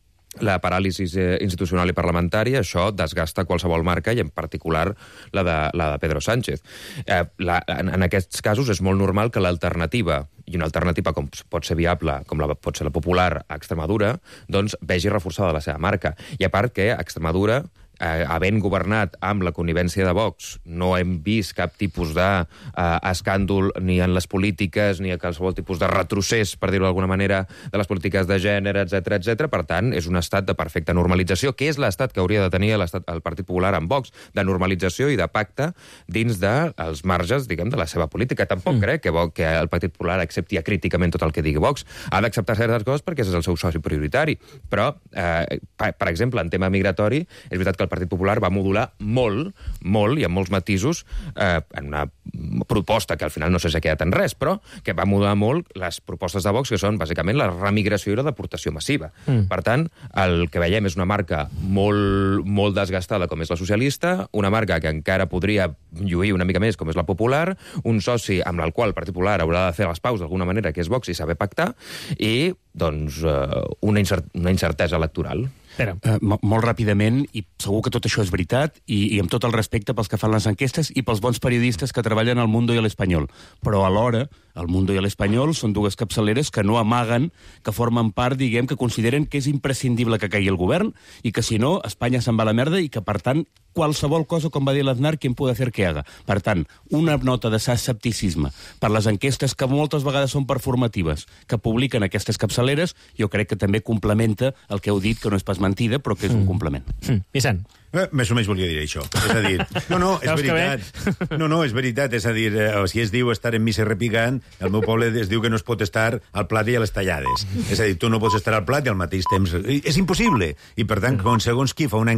la paràlisi institucional i parlamentària, això desgasta qualsevol marca, i en particular la de, la de Pedro Sánchez. Eh, la, en, en aquests casos és molt normal que l'alternativa, i una alternativa com pot ser viable, com la, pot ser la popular a Extremadura, doncs vegi reforçada la seva marca. I a part que Extremadura, eh, havent governat amb la connivència de Vox, no hem vist cap tipus d'escàndol eh, ni en les polítiques, ni a qualsevol tipus de retrocés, per dir-ho d'alguna manera, de les polítiques de gènere, etcètera, etcètera. Per tant, és un estat de perfecta normalització, que és l'estat que hauria de tenir el Partit Popular amb Vox, de normalització i de pacte dins dels marges, diguem, de la seva política. Tampoc mm. crec que, que el Partit Popular accepti acríticament tot el que digui Vox. Ha d'acceptar certes coses perquè és el seu soci prioritari. Però, eh, per, per exemple, en tema migratori, és veritat que el Partit Popular va modular molt, molt, i amb molts matisos, eh, en una proposta que al final no sé si ha quedat en res, però que va modular molt les propostes de Vox, que són bàsicament la remigració i la deportació massiva. Mm. Per tant, el que veiem és una marca molt, molt desgastada, com és la socialista, una marca que encara podria lluir una mica més, com és la popular, un soci amb el qual el Partit Popular haurà de fer les paus d'alguna manera, que és Vox, i saber pactar, i doncs, eh, una, incert una incertesa electoral. Uh, molt ràpidament, i segur que tot això és veritat, i, i amb tot el respecte pels que fan les enquestes i pels bons periodistes que treballen al Mundo i a l'Espanyol. Però alhora, el Mundo i l'Espanyol són dues capçaleres que no amaguen, que formen part, diguem, que consideren que és imprescindible que caigui el govern i que, si no, Espanya se'n va a la merda i que, per tant, qualsevol cosa, com va dir l'Aznar, quien puede hacer que haga. Per tant, una nota de escepticisme per les enquestes que moltes vegades són performatives, que publiquen aquestes capçaleres, jo crec que també complementa el que heu dit, que no és pas mentida, però que és mm. un complement. Mm. Vicent. Eh, més o menys volia dir això. És a dir, no, no, és veritat. No, no, és veritat. És a dir, eh, si es diu estar en missa repicant, el meu poble es diu que no es pot estar al plat i a les tallades. És a dir, tu no pots estar al plat i al mateix temps... És impossible. I, per tant, quan segons qui fa una